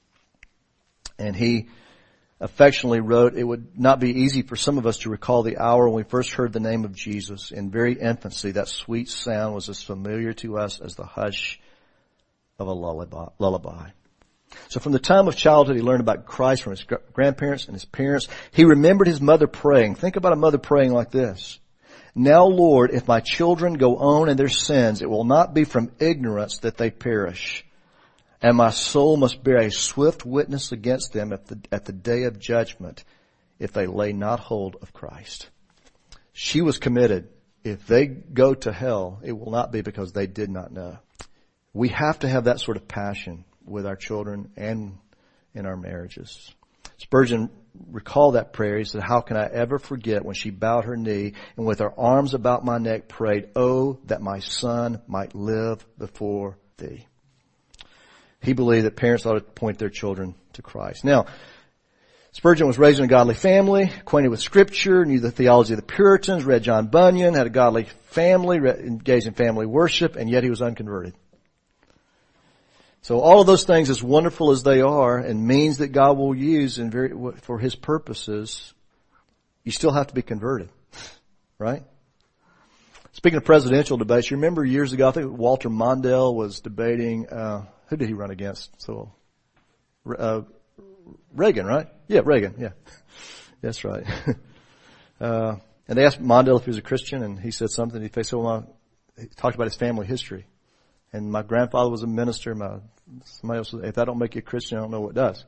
And he affectionately wrote, "It would not be easy for some of us to recall the hour when we first heard the name of Jesus. In very infancy, that sweet sound was as familiar to us as the hush of a lullaby." So from the time of childhood, he learned about Christ from his grandparents and his parents. He remembered his mother praying. Think about a mother praying like this: "Now, Lord, if my children go on in their sins, it will not be from ignorance that they perish. And my soul must bear a swift witness against them at the day of judgment, if they lay not hold of Christ." She was committed. If they go to hell, it will not be because they did not know. We have to have that sort of passion with our children and in our marriages. Spurgeon recalled that prayer. He said, "How can I ever forget when she bowed her knee and with her arms about my neck prayed, 'Oh, that my son might live before thee.'" He believed that parents ought to point their children to Christ. Now, Spurgeon was raised in a godly family, acquainted with Scripture, knew the theology of the Puritans, read John Bunyan, had a godly family, engaged in family worship, and yet he was unconverted. So all of those things, as wonderful as they are, and means that God will use for His purposes, you still have to be converted, right? Speaking of presidential debates, you remember years ago, I think Walter Mondale was debating, who did he run against? So, Reagan, right? Yeah, Reagan, yeah. That's right. And they asked Mondale if he was a Christian, and he said something. He talked about his family history. And my grandfather was a minister. Somebody else said, "If that don't make you a Christian, I don't know what does."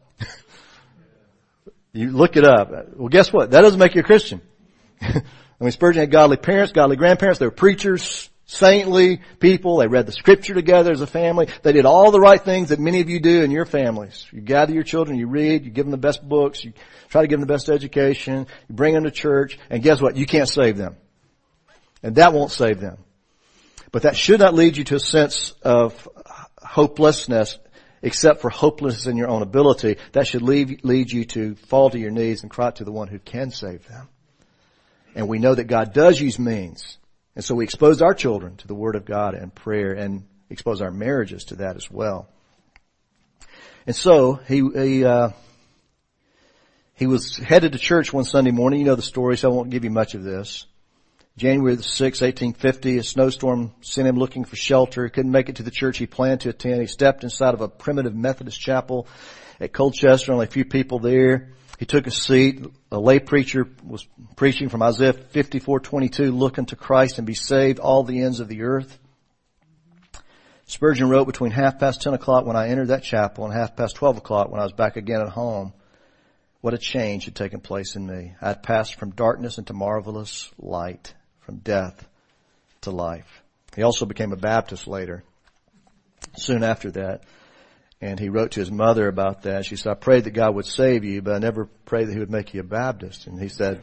You look it up. Well, guess what? That doesn't make you a Christian. Spurgeon had godly parents, godly grandparents. They were preachers, saintly people. They read the Scripture together as a family. They did all the right things that many of you do in your families. You gather your children, you read, you give them the best books, you try to give them the best education, you bring them to church, and guess what? You can't save them. And that won't save them. But that should not lead you to a sense of hopelessness, except for hopelessness in your own ability. That should lead you to fall to your knees and cry out to the one who can save them. And we know that God does use means. And so we expose our children to the Word of God and prayer, and expose our marriages to that as well. And so he He was headed to church one Sunday morning. You know the story, so I won't give you much of this. January the 6th, 1850, a snowstorm sent him looking for shelter. He couldn't make it to the church he planned to attend. He stepped inside of a primitive Methodist chapel at Colchester, only a few people there. He took a seat. A lay preacher was preaching from Isaiah 54:22, "Look unto Christ and be saved, all the ends of the earth." Spurgeon wrote, "Between 10:30 when I entered that chapel and 12:30 when I was back again at home, what a change had taken place in me. I had passed from darkness into marvelous light, from death to life." He also became a Baptist later, soon after that. And he wrote to his mother about that. She said, "I prayed that God would save you, but I never prayed that he would make you a Baptist." And he said,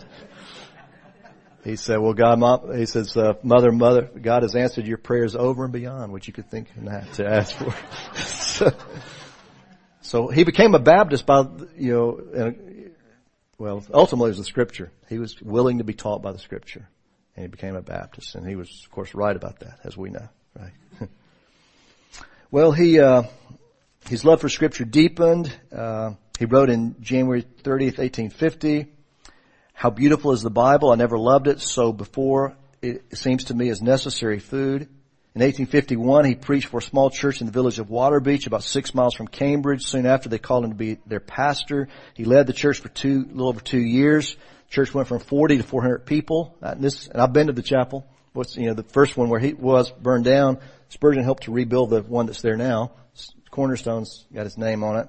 "Well, Mother, God has answered your prayers over and beyond what you could think to ask for." So he became a Baptist by, ultimately it was the Scripture. He was willing to be taught by the Scripture. And he became a Baptist. And he was, of course, right about that, as we know, right? Well, his love for Scripture deepened. He wrote in January 30th, 1850, "How beautiful is the Bible. I never loved it so before. It seems to me as necessary food." In 1851, he preached for a small church in the village of Waterbeach, about 6 miles from Cambridge. Soon after, they called him to be their pastor. He led the church for a little over 2 years. Church went from 40 to 400 people. And I've been to the chapel. The first one where he was burned down. Spurgeon helped to rebuild the one that's there now. Cornerstone's got his name on it.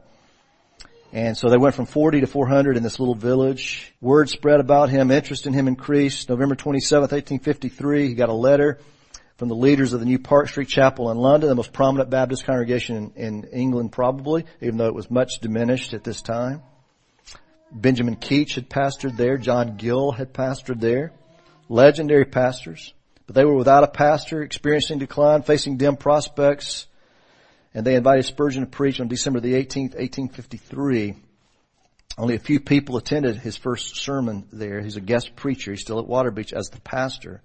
And so they went from 40 to 400 in this little village. Word spread about him. Interest in him increased. November 27th, 1853, he got a letter from the leaders of the New Park Street Chapel in London, the most prominent Baptist congregation in England probably, even though it was much diminished at this time. Benjamin Keach had pastored there. John Gill had pastored there. Legendary pastors. But they were without a pastor, experiencing decline, facing dim prospects. And they invited Spurgeon to preach on December the 18th, 1853. Only a few people attended his first sermon there. He's a guest preacher. He's still at Waterbeach as the pastor.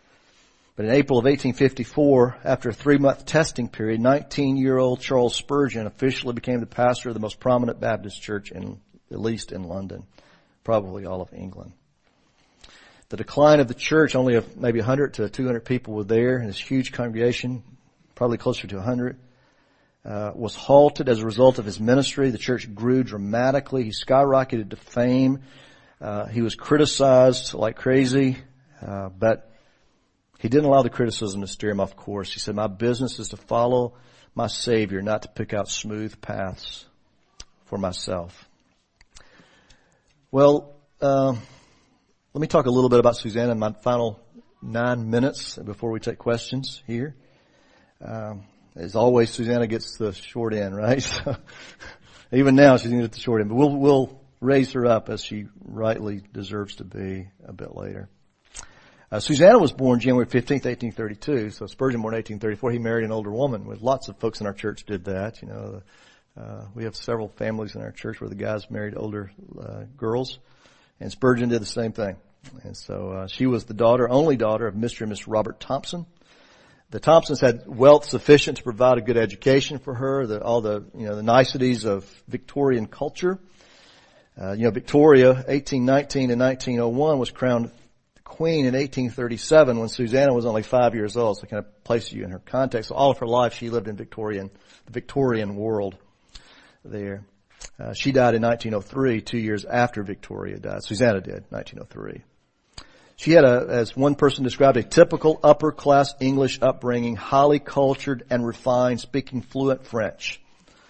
But in April of 1854, after a 3-month testing period, 19-year-old Charles Spurgeon officially became the pastor of the most prominent Baptist church at least in London, probably all of England. The decline of the church, only maybe 100 to 200 people were there, and this huge congregation, probably closer to 100, was halted as a result of his ministry. The church grew dramatically. He skyrocketed to fame. He was criticized like crazy, but he didn't allow the criticism to steer him off course. He said, "My business is to follow my Savior, not to pick out smooth paths for myself." Well, let me talk a little bit about Susanna in my final 9 minutes before we take questions here. As always, Susanna gets the short end, right? So, even now she's going to get the short end, but we'll raise her up as she rightly deserves to be a bit later. Susanna was born January 15th, 1832. So Spurgeon born in 1834. He married an older woman. With lots of folks in our church did that. We have several families in our church where the guys married older girls, and Spurgeon did the same thing. And so she was the only daughter of Mr. and Miss Robert Thompson. The Thompsons had wealth sufficient to provide a good education for her, all the niceties of Victorian culture. Victoria, 1819 and 1901, was crowned queen in 1837 when Susanna was only 5 years old. So it kind of places you in her context. So all of her life she lived in the Victorian world there. She died in 1903, 2 years after Victoria died. Susanna did, 1903. She had as one person described, a typical upper class English upbringing, highly cultured and refined, speaking fluent French.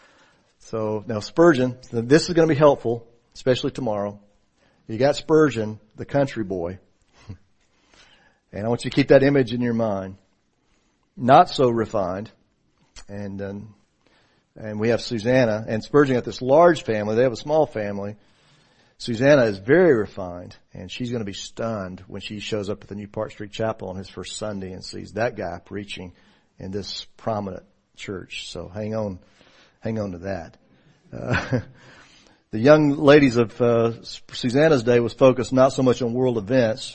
So now Spurgeon, this is going to be helpful, especially tomorrow. You got Spurgeon, the country boy. And I want you to keep that image in your mind. Not so refined. And we have Susanna, and Spurgeon got this large family. They have a small family. Susanna is very refined, and she's going to be stunned when she shows up at the New Park Street Chapel on his first Sunday and sees that guy preaching in this prominent church. So hang on to that. The young ladies of Susanna's day was focused not so much on world events,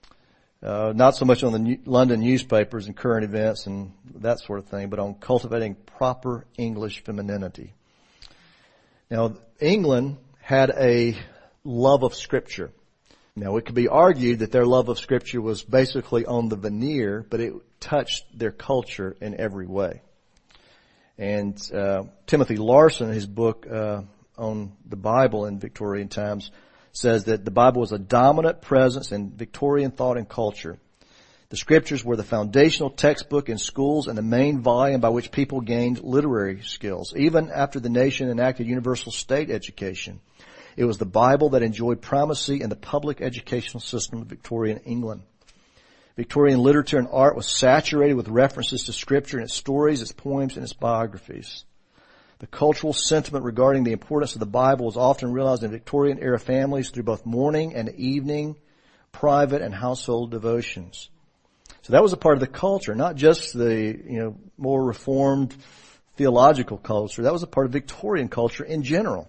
not so much on the London newspapers and current events and that sort of thing, but on cultivating proper English femininity. Now, England had a love of Scripture. Now, it could be argued that their love of Scripture was basically on the veneer, but it touched their culture in every way. And Timothy Larson, in his book on the Bible in Victorian times, says that the Bible was a dominant presence in Victorian thought and culture. The Scriptures were the foundational textbook in schools and the main volume by which people gained literary skills, even after the nation enacted universal state education. It was the Bible that enjoyed primacy in the public educational system of Victorian England. Victorian literature and art was saturated with references to Scripture in its stories, its poems, and its biographies. The cultural sentiment regarding the importance of the Bible was often realized in Victorian-era families through both morning and evening, private and household devotions. So that was a part of the culture, not just the, more reformed theological culture. That was a part of Victorian culture in general.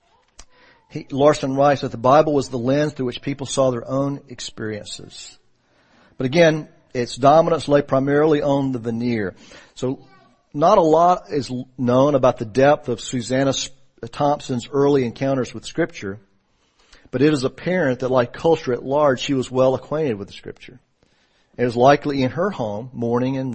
Larson writes that the Bible was the lens through which people saw their own experiences. But again, its dominance lay primarily on the veneer. So not a lot is known about the depth of Susanna Thompson's early encounters with Scripture, but it is apparent that like culture at large, she was well acquainted with the Scripture. It was likely in her home, morning and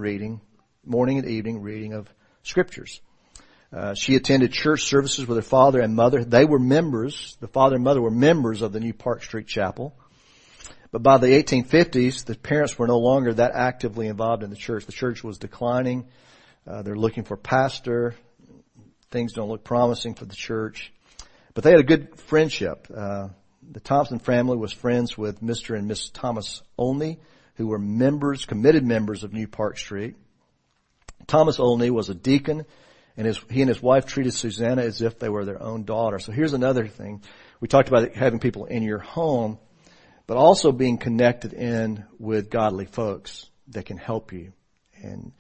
evening reading of Scriptures. She attended church services with her father and mother. They were members, the father and mother were members of the New Park Street Chapel. But by the 1850s, the parents were no longer that actively involved in the church. The church was declining. They're looking for a pastor. Things don't look promising for the church. But they had a good friendship. The Thompson family was friends with Mr. and Miss Thomas Olney, who were committed members of New Park Street. Thomas Olney was a deacon, and he and his wife treated Susanna as if they were their own daughter. So here's another thing. We talked about having people in your home, but also being connected in with godly folks that can help you and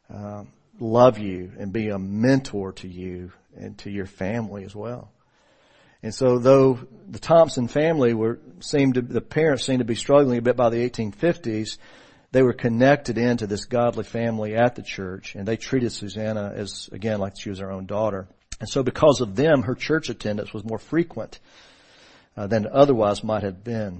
love you and be a mentor to you and to your family as well. And so though the Thompson family the parents seemed to be struggling a bit by the 1850s, they were connected into this godly family at the church, and they treated Susanna as, again, like she was their own daughter. And so because of them, her church attendance was more frequent than it otherwise might have been.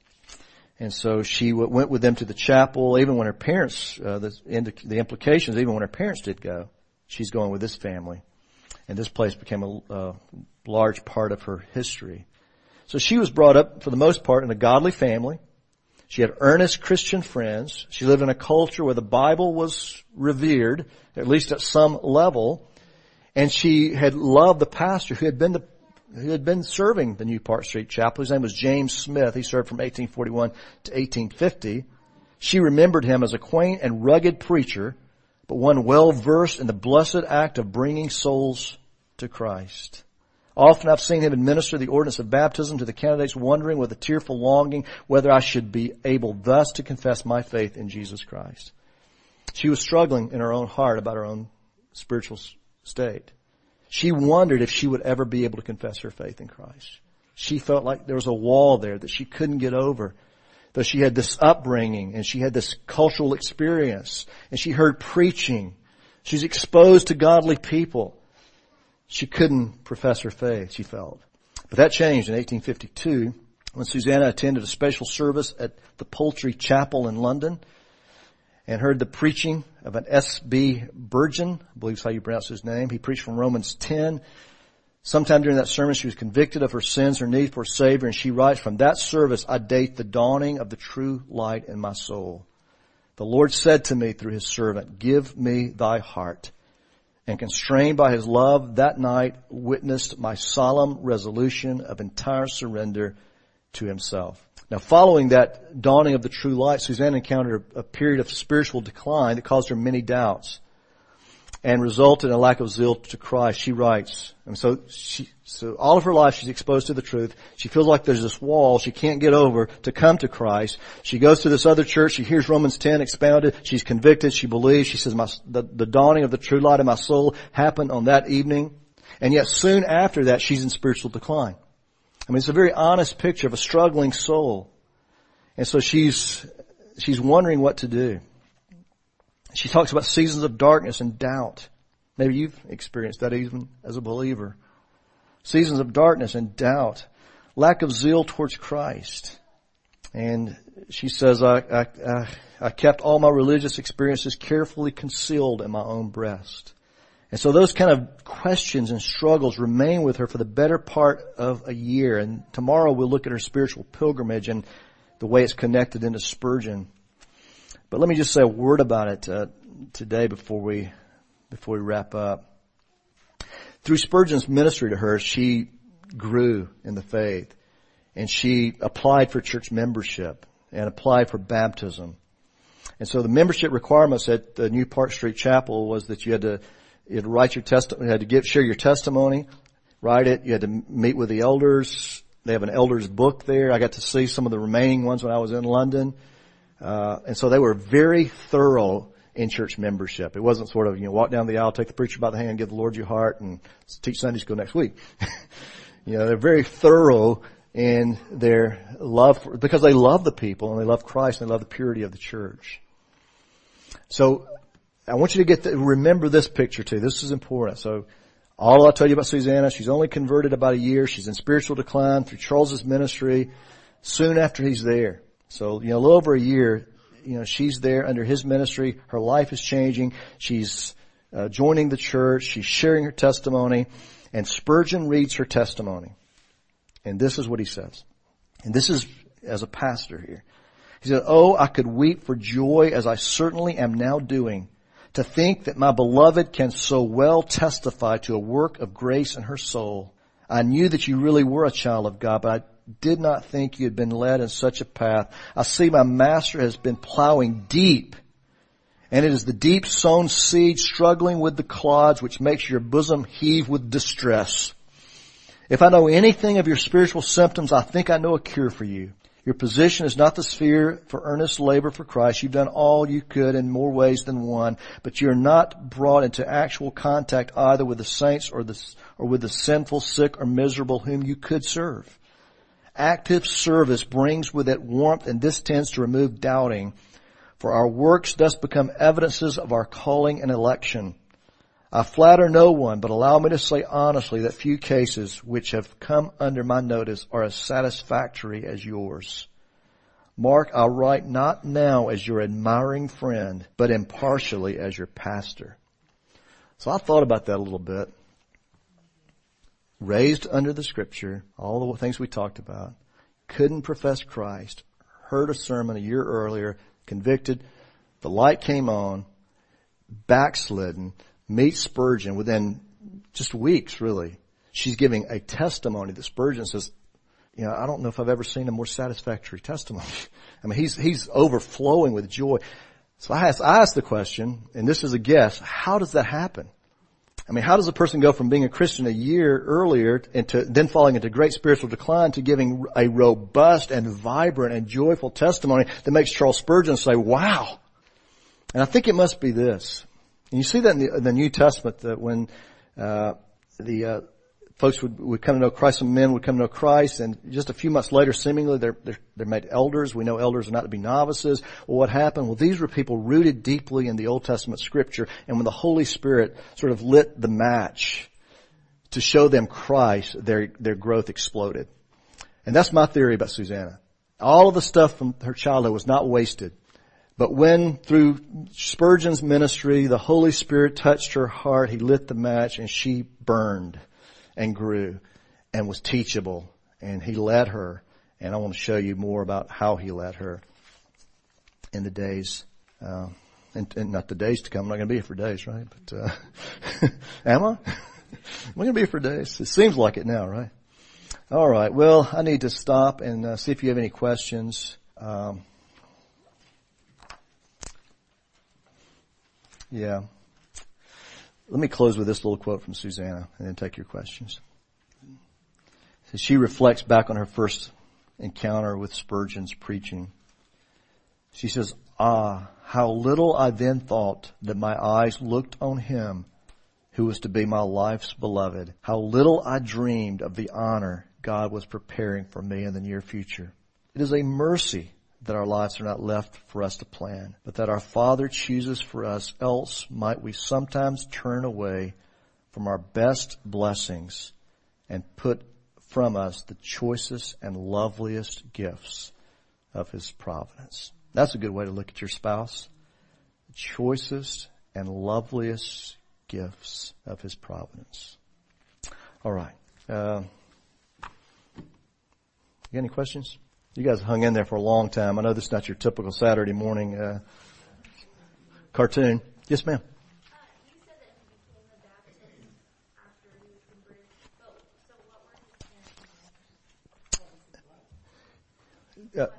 And so she went with them to the chapel, even when her parents, the implications, even when her parents did go, she's going with this family. And this place became a large part of her history. So she was brought up, for the most part, in a godly family. She had earnest Christian friends. She lived in a culture where the Bible was revered, at least at some level. And she had loved the pastor who had been serving the New Park Street Chapel. His name was James Smith. He served from 1841 to 1850. She remembered him as a quaint and rugged preacher, but one well versed in the blessed act of bringing souls to Christ. Often I've seen him administer the ordinance of baptism to the candidates, wondering with a tearful longing whether I should be able thus to confess my faith in Jesus Christ. She was struggling in her own heart about her own spiritual state. She wondered if she would ever be able to confess her faith in Christ. She felt like there was a wall there that she couldn't get over. Though she had this upbringing and she had this cultural experience and she heard preaching. She's exposed to godly people. She couldn't profess her faith, she felt. But that changed in 1852 when Susanna attended a special service at the Poultry Chapel in London and heard the preaching of an S.B. Burgeon, I believe is how you pronounce his name. He preached from Romans 10. Sometime during that sermon, she was convicted of her sins, her need for a Savior, and she writes, "From that service I date the dawning of the true light in my soul. The Lord said to me through His servant, 'Give me thy heart.' And constrained by His love, that night witnessed my solemn resolution of entire surrender to Himself." Now, following that dawning of the true light, Susanna encountered a period of spiritual decline that caused her many doubts and resulted in a lack of zeal to Christ. She writes, and so all of her life she's exposed to the truth. She feels like there's this wall she can't get over to come to Christ. She goes to this other church. She hears Romans 10 expounded. She's convicted. She believes. She says, the dawning of the true light in my soul happened on that evening. And yet soon after that, she's in spiritual decline. I mean, it's a very honest picture of a struggling soul. And so she's wondering what to do. She talks about seasons of darkness and doubt. Maybe you've experienced that even as a believer. Seasons of darkness and doubt. lack of zeal towards Christ. And she says, I kept all my religious experiences carefully concealed in my own breast. And so those kind of questions and struggles remain with her for the better part of a year. And tomorrow we'll look at her spiritual pilgrimage and the way it's connected into Spurgeon. But let me just say a word about it today before we wrap up. Through Spurgeon's ministry to her, she grew in the faith. And she applied for church membership and applied for baptism. And so the membership requirements at the New Park Street Chapel was that you had to write your testimony, you had to share your testimony, write it, you had to meet with the elders. They have an elders book there. I got to see some of the remaining ones when I was in London. And so they were very thorough in church membership. It wasn't sort of, walk down the aisle, take the preacher by the hand, give the Lord your heart, and teach Sunday school next week. They're very thorough in their love because they love the people and they love Christ and they love the purity of the church. So I want you to remember this picture too. This is important. So all I'll tell you about Susanna, she's only converted about a year. She's in spiritual decline through Charles's ministry soon after he's there. So, a little over a year, she's there under his ministry. Her life is changing. She's joining the church. She's sharing her testimony. And Spurgeon reads her testimony. And this is what he says. And this is as a pastor here. He said, "Oh, I could weep for joy as I certainly am now doing, to think that my beloved can so well testify to a work of grace in her soul. I knew that you really were a child of God, but I did not think you had been led in such a path. I see my master has been plowing deep, and it is the deep sown seed struggling with the clods which makes your bosom heave with distress. If I know anything of your spiritual symptoms, I think I know a cure for you. Your position is not the sphere for earnest labor for Christ. You've done all you could in more ways than one, but you're not brought into actual contact either with the saints or with the sinful, sick, or miserable whom you could serve. Active service brings with it warmth, and this tends to remove doubting, for our works thus become evidences of our calling and election. I flatter no one, but allow me to say honestly that few cases which have come under my notice are as satisfactory as yours. Mark, I write not now as your admiring friend, but impartially as your pastor." So I thought about that a little bit. Raised under the Scripture, all the things we talked about, couldn't profess Christ, heard a sermon a year earlier, convicted, the light came on, backslidden, meets Spurgeon within just weeks, really. She's giving a testimony that Spurgeon says, I don't know if I've ever seen a more satisfactory testimony. I mean, he's overflowing with joy. So I asked the question, and this is a guess, how does that happen? I mean, how does a person go from being a Christian a year earlier and to then falling into great spiritual decline to giving a robust and vibrant and joyful testimony that makes Charles Spurgeon say, wow? And I think it must be this. And you see that in the New Testament, that when the folks would come to know Christ, some men would come to know Christ, and just a few months later, seemingly they're made elders. We know elders are not to be novices. Well, what happened? Well, these were people rooted deeply in the Old Testament Scripture, and when the Holy Spirit sort of lit the match to show them Christ, their growth exploded. And that's my theory about Susanna. All of the stuff from her childhood was not wasted. But when, through Spurgeon's ministry, the Holy Spirit touched her heart, he lit the match, and she burned and grew and was teachable. And he led her. And I want to show you more about how he led her in the days, and not the days to come. I'm not going to be here for days, right? But, am I? I'm going to be here for days. It seems like it now, right? All right. Well, I need to stop and see if you have any questions. Yeah. Let me close with this little quote from Susanna and then take your questions. So she reflects back on her first encounter with Spurgeon's preaching. She says, "Ah, how little I then thought that my eyes looked on him who was to be my life's beloved. How little I dreamed of the honor God was preparing for me in the near future. It is a mercy that our lives are not left for us to plan, but that our Father chooses for us, else might we sometimes turn away from our best blessings and put from us the choicest and loveliest gifts of His providence. That's a good way to look at your spouse. The choicest and loveliest gifts of His providence. All right. You got any questions? You guys hung in there for a long time. I know this is not your typical Saturday morning cartoon. Yes, ma'am. You said that he became a Baptist after he was converted. So what were his parents?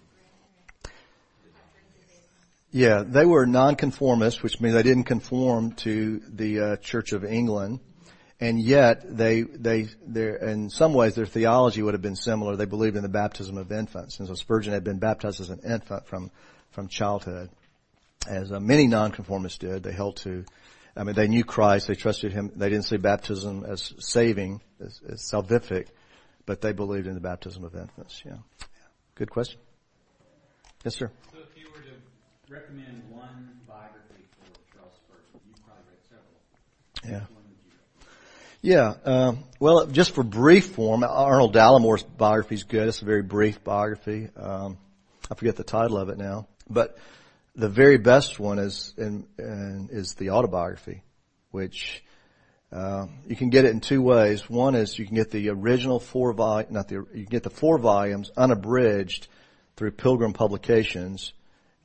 Yeah, they were nonconformists, which means they didn't conform to the Church of England, and yet they in some ways their theology would have been similar. They believed in the baptism of infants, and so Spurgeon had been baptized as an infant from childhood, as many nonconformists did. They held to, they knew Christ, they trusted Him. They didn't see baptism as saving, as salvific, but they believed in the baptism of infants. Yeah. Good question. Yes, sir. So if you were to recommend one biography for Charles Spurgeon, you probably read several. Yeah. Which one would you recommend? Yeah, well, just for brief form, Arnold Dallamore's biography is good. It's a very brief biography. I forget the title of it now, but the very best one is the autobiography, which you can get it in two ways. One is you can get the original you can get the 4 volumes unabridged through Pilgrim Publications,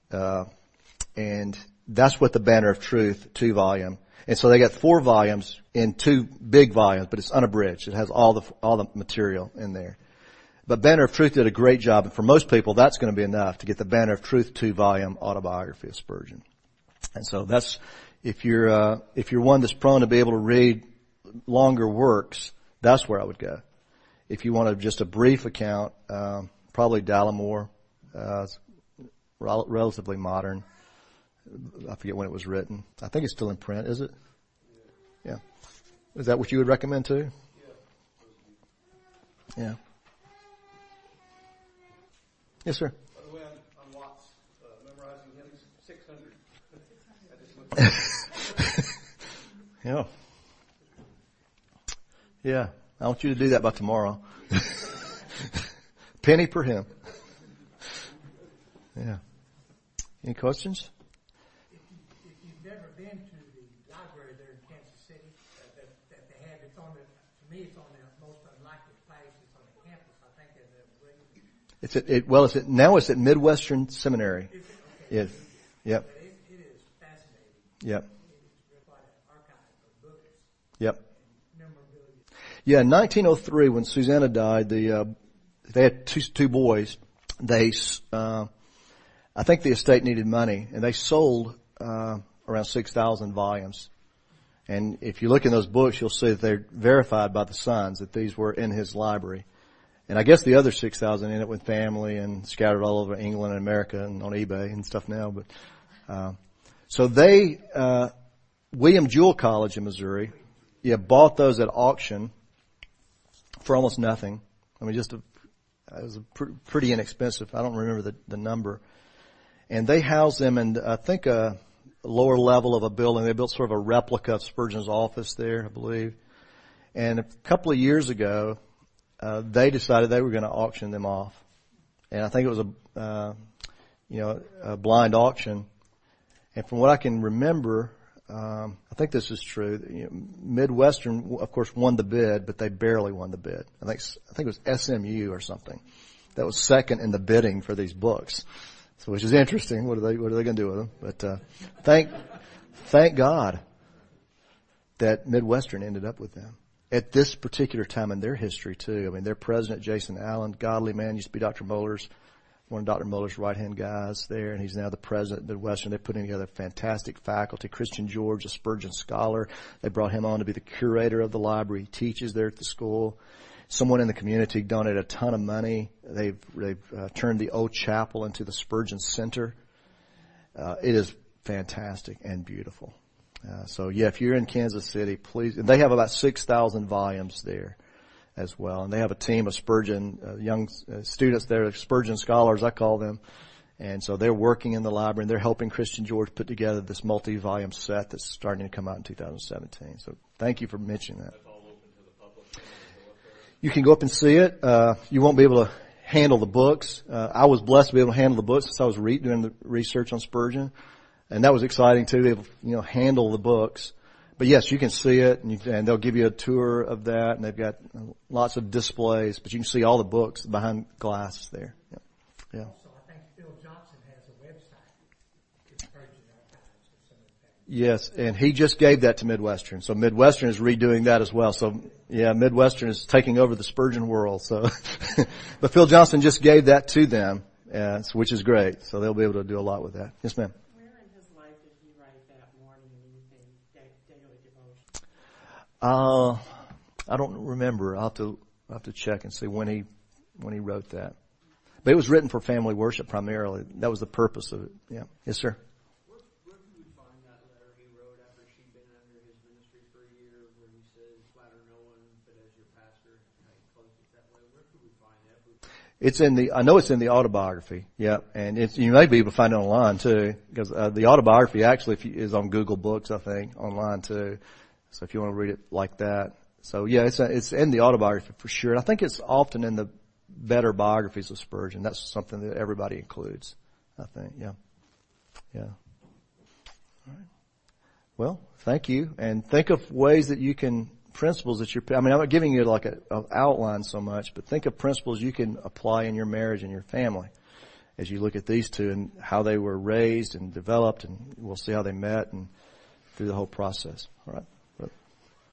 and that's what the Banner of Truth 2-volume. And so they got 4 volumes in 2 big volumes, but it's unabridged. It has all the material in there. But Banner of Truth did a great job, and for most people, that's going to be enough to get the Banner of Truth 2-volume autobiography of Spurgeon. And so that's, if you're one that's prone to be able to read longer works, that's where I would go. If you want just a brief account, probably Dallamore, relatively modern. I forget when it was written. I think it's still in print, is it? Yeah. Is that what you would recommend too? Yeah. Yes, sir. By the way, I'm Watts, memorizing hymns, 600. Yeah. Yeah. I want you to do that by tomorrow. Penny per hymn. Yeah. Any questions? If you've never been to the library there in Kansas City that they have, it's on the, to me it's on the most unlikely place. It's on the campus, I think, Now it's at Midwestern Seminary. Is it? Okay. Yep. But it is fascinating. Yep. It's quite an archive of books. Yep. And memorabilia. Yeah, in 1903 when Susanna died, they had two boys. I think the estate needed money, and they sold around 6,000 volumes. And if you look in those books, you'll see that they're verified by the sons that these were in his library. And I guess the other 6,000 ended up with family and scattered all over England and America and on eBay and stuff now. But so William Jewell College in Missouri, bought those at auction for almost nothing. I mean, it was pretty inexpensive. I don't remember the number. And they housed them in, I think, a lower level of a building. They built sort of a replica of Spurgeon's office there, I believe. And a couple of years ago, they decided they were going to auction them off. And I think it was a blind auction. And from what I can remember, I think this is true. Midwestern, of course, won the bid, but they barely won the bid. I think it was SMU or something that was second in the bidding for these books. So, which is interesting. What are they going to do with them? But thank God that Midwestern ended up with them at this particular time in their history too. I mean, their president, Jason Allen, godly man, used to be Dr. Muller's, one of Dr. Muller's right-hand guys there, and he's now the president of Midwestern. They're putting together fantastic faculty. Christian George, a Spurgeon scholar, they brought him on to be the curator of the library. He teaches there at the school. Someone in the community donated a ton of money. They've turned the old chapel into the Spurgeon Center. It is fantastic and beautiful. So if you're in Kansas City, please. And they have about 6,000 volumes there as well. And they have a team of Spurgeon, young students there, Spurgeon scholars, I call them. And so they're working in the library and they're helping Christian George put together this multi-volume set that's starting to come out in 2017. So thank you for mentioning that. That's all open to the public. You can go up and see it. You won't be able to handle the books. I was blessed to be able to handle the books since I was doing the research on Spurgeon. And that was exciting too, to be able to, handle the books. But yes, you can see it, and they'll give you a tour of that, and they've got lots of displays, but you can see all the books behind glass there. Yeah. Also, I think Phil Johnson has a website. It's Spurgeon Archives or some of that. Yes, and he just gave that to Midwestern. So Midwestern is redoing that as well. So yeah, Midwestern is taking over the Spurgeon world. So, but Phil Johnson just gave that to them, which is great. So they'll be able to do a lot with that. Yes, ma'am. Where in his life did he write that morning and evening daily devotion? I don't remember. I'll have to check and see when he wrote that. But it was written for family worship primarily. That was the purpose of it. Yeah. Yes, sir. Where could we find that letter he wrote after she'd been under his ministry for a year, where he says, "Flatter no one, but as your pastor," and he closed it that way? Where could we find that? I know it's in the autobiography. Yeah. And you may be able to find it online too, because, the autobiography actually is on Google Books, I think, online too. So if you want to read it like that. So yeah, it's in the autobiography for sure. And I think it's often in the better biographies of Spurgeon. That's something that everybody includes, I think. Yeah. Yeah. All right. Well, thank you. And think of ways that you can, principles that I'm not giving you like an outline so much, but think of principles you can apply in your marriage and your family as you look at these two and how they were raised and developed, and we'll see how they met and through the whole process. All right.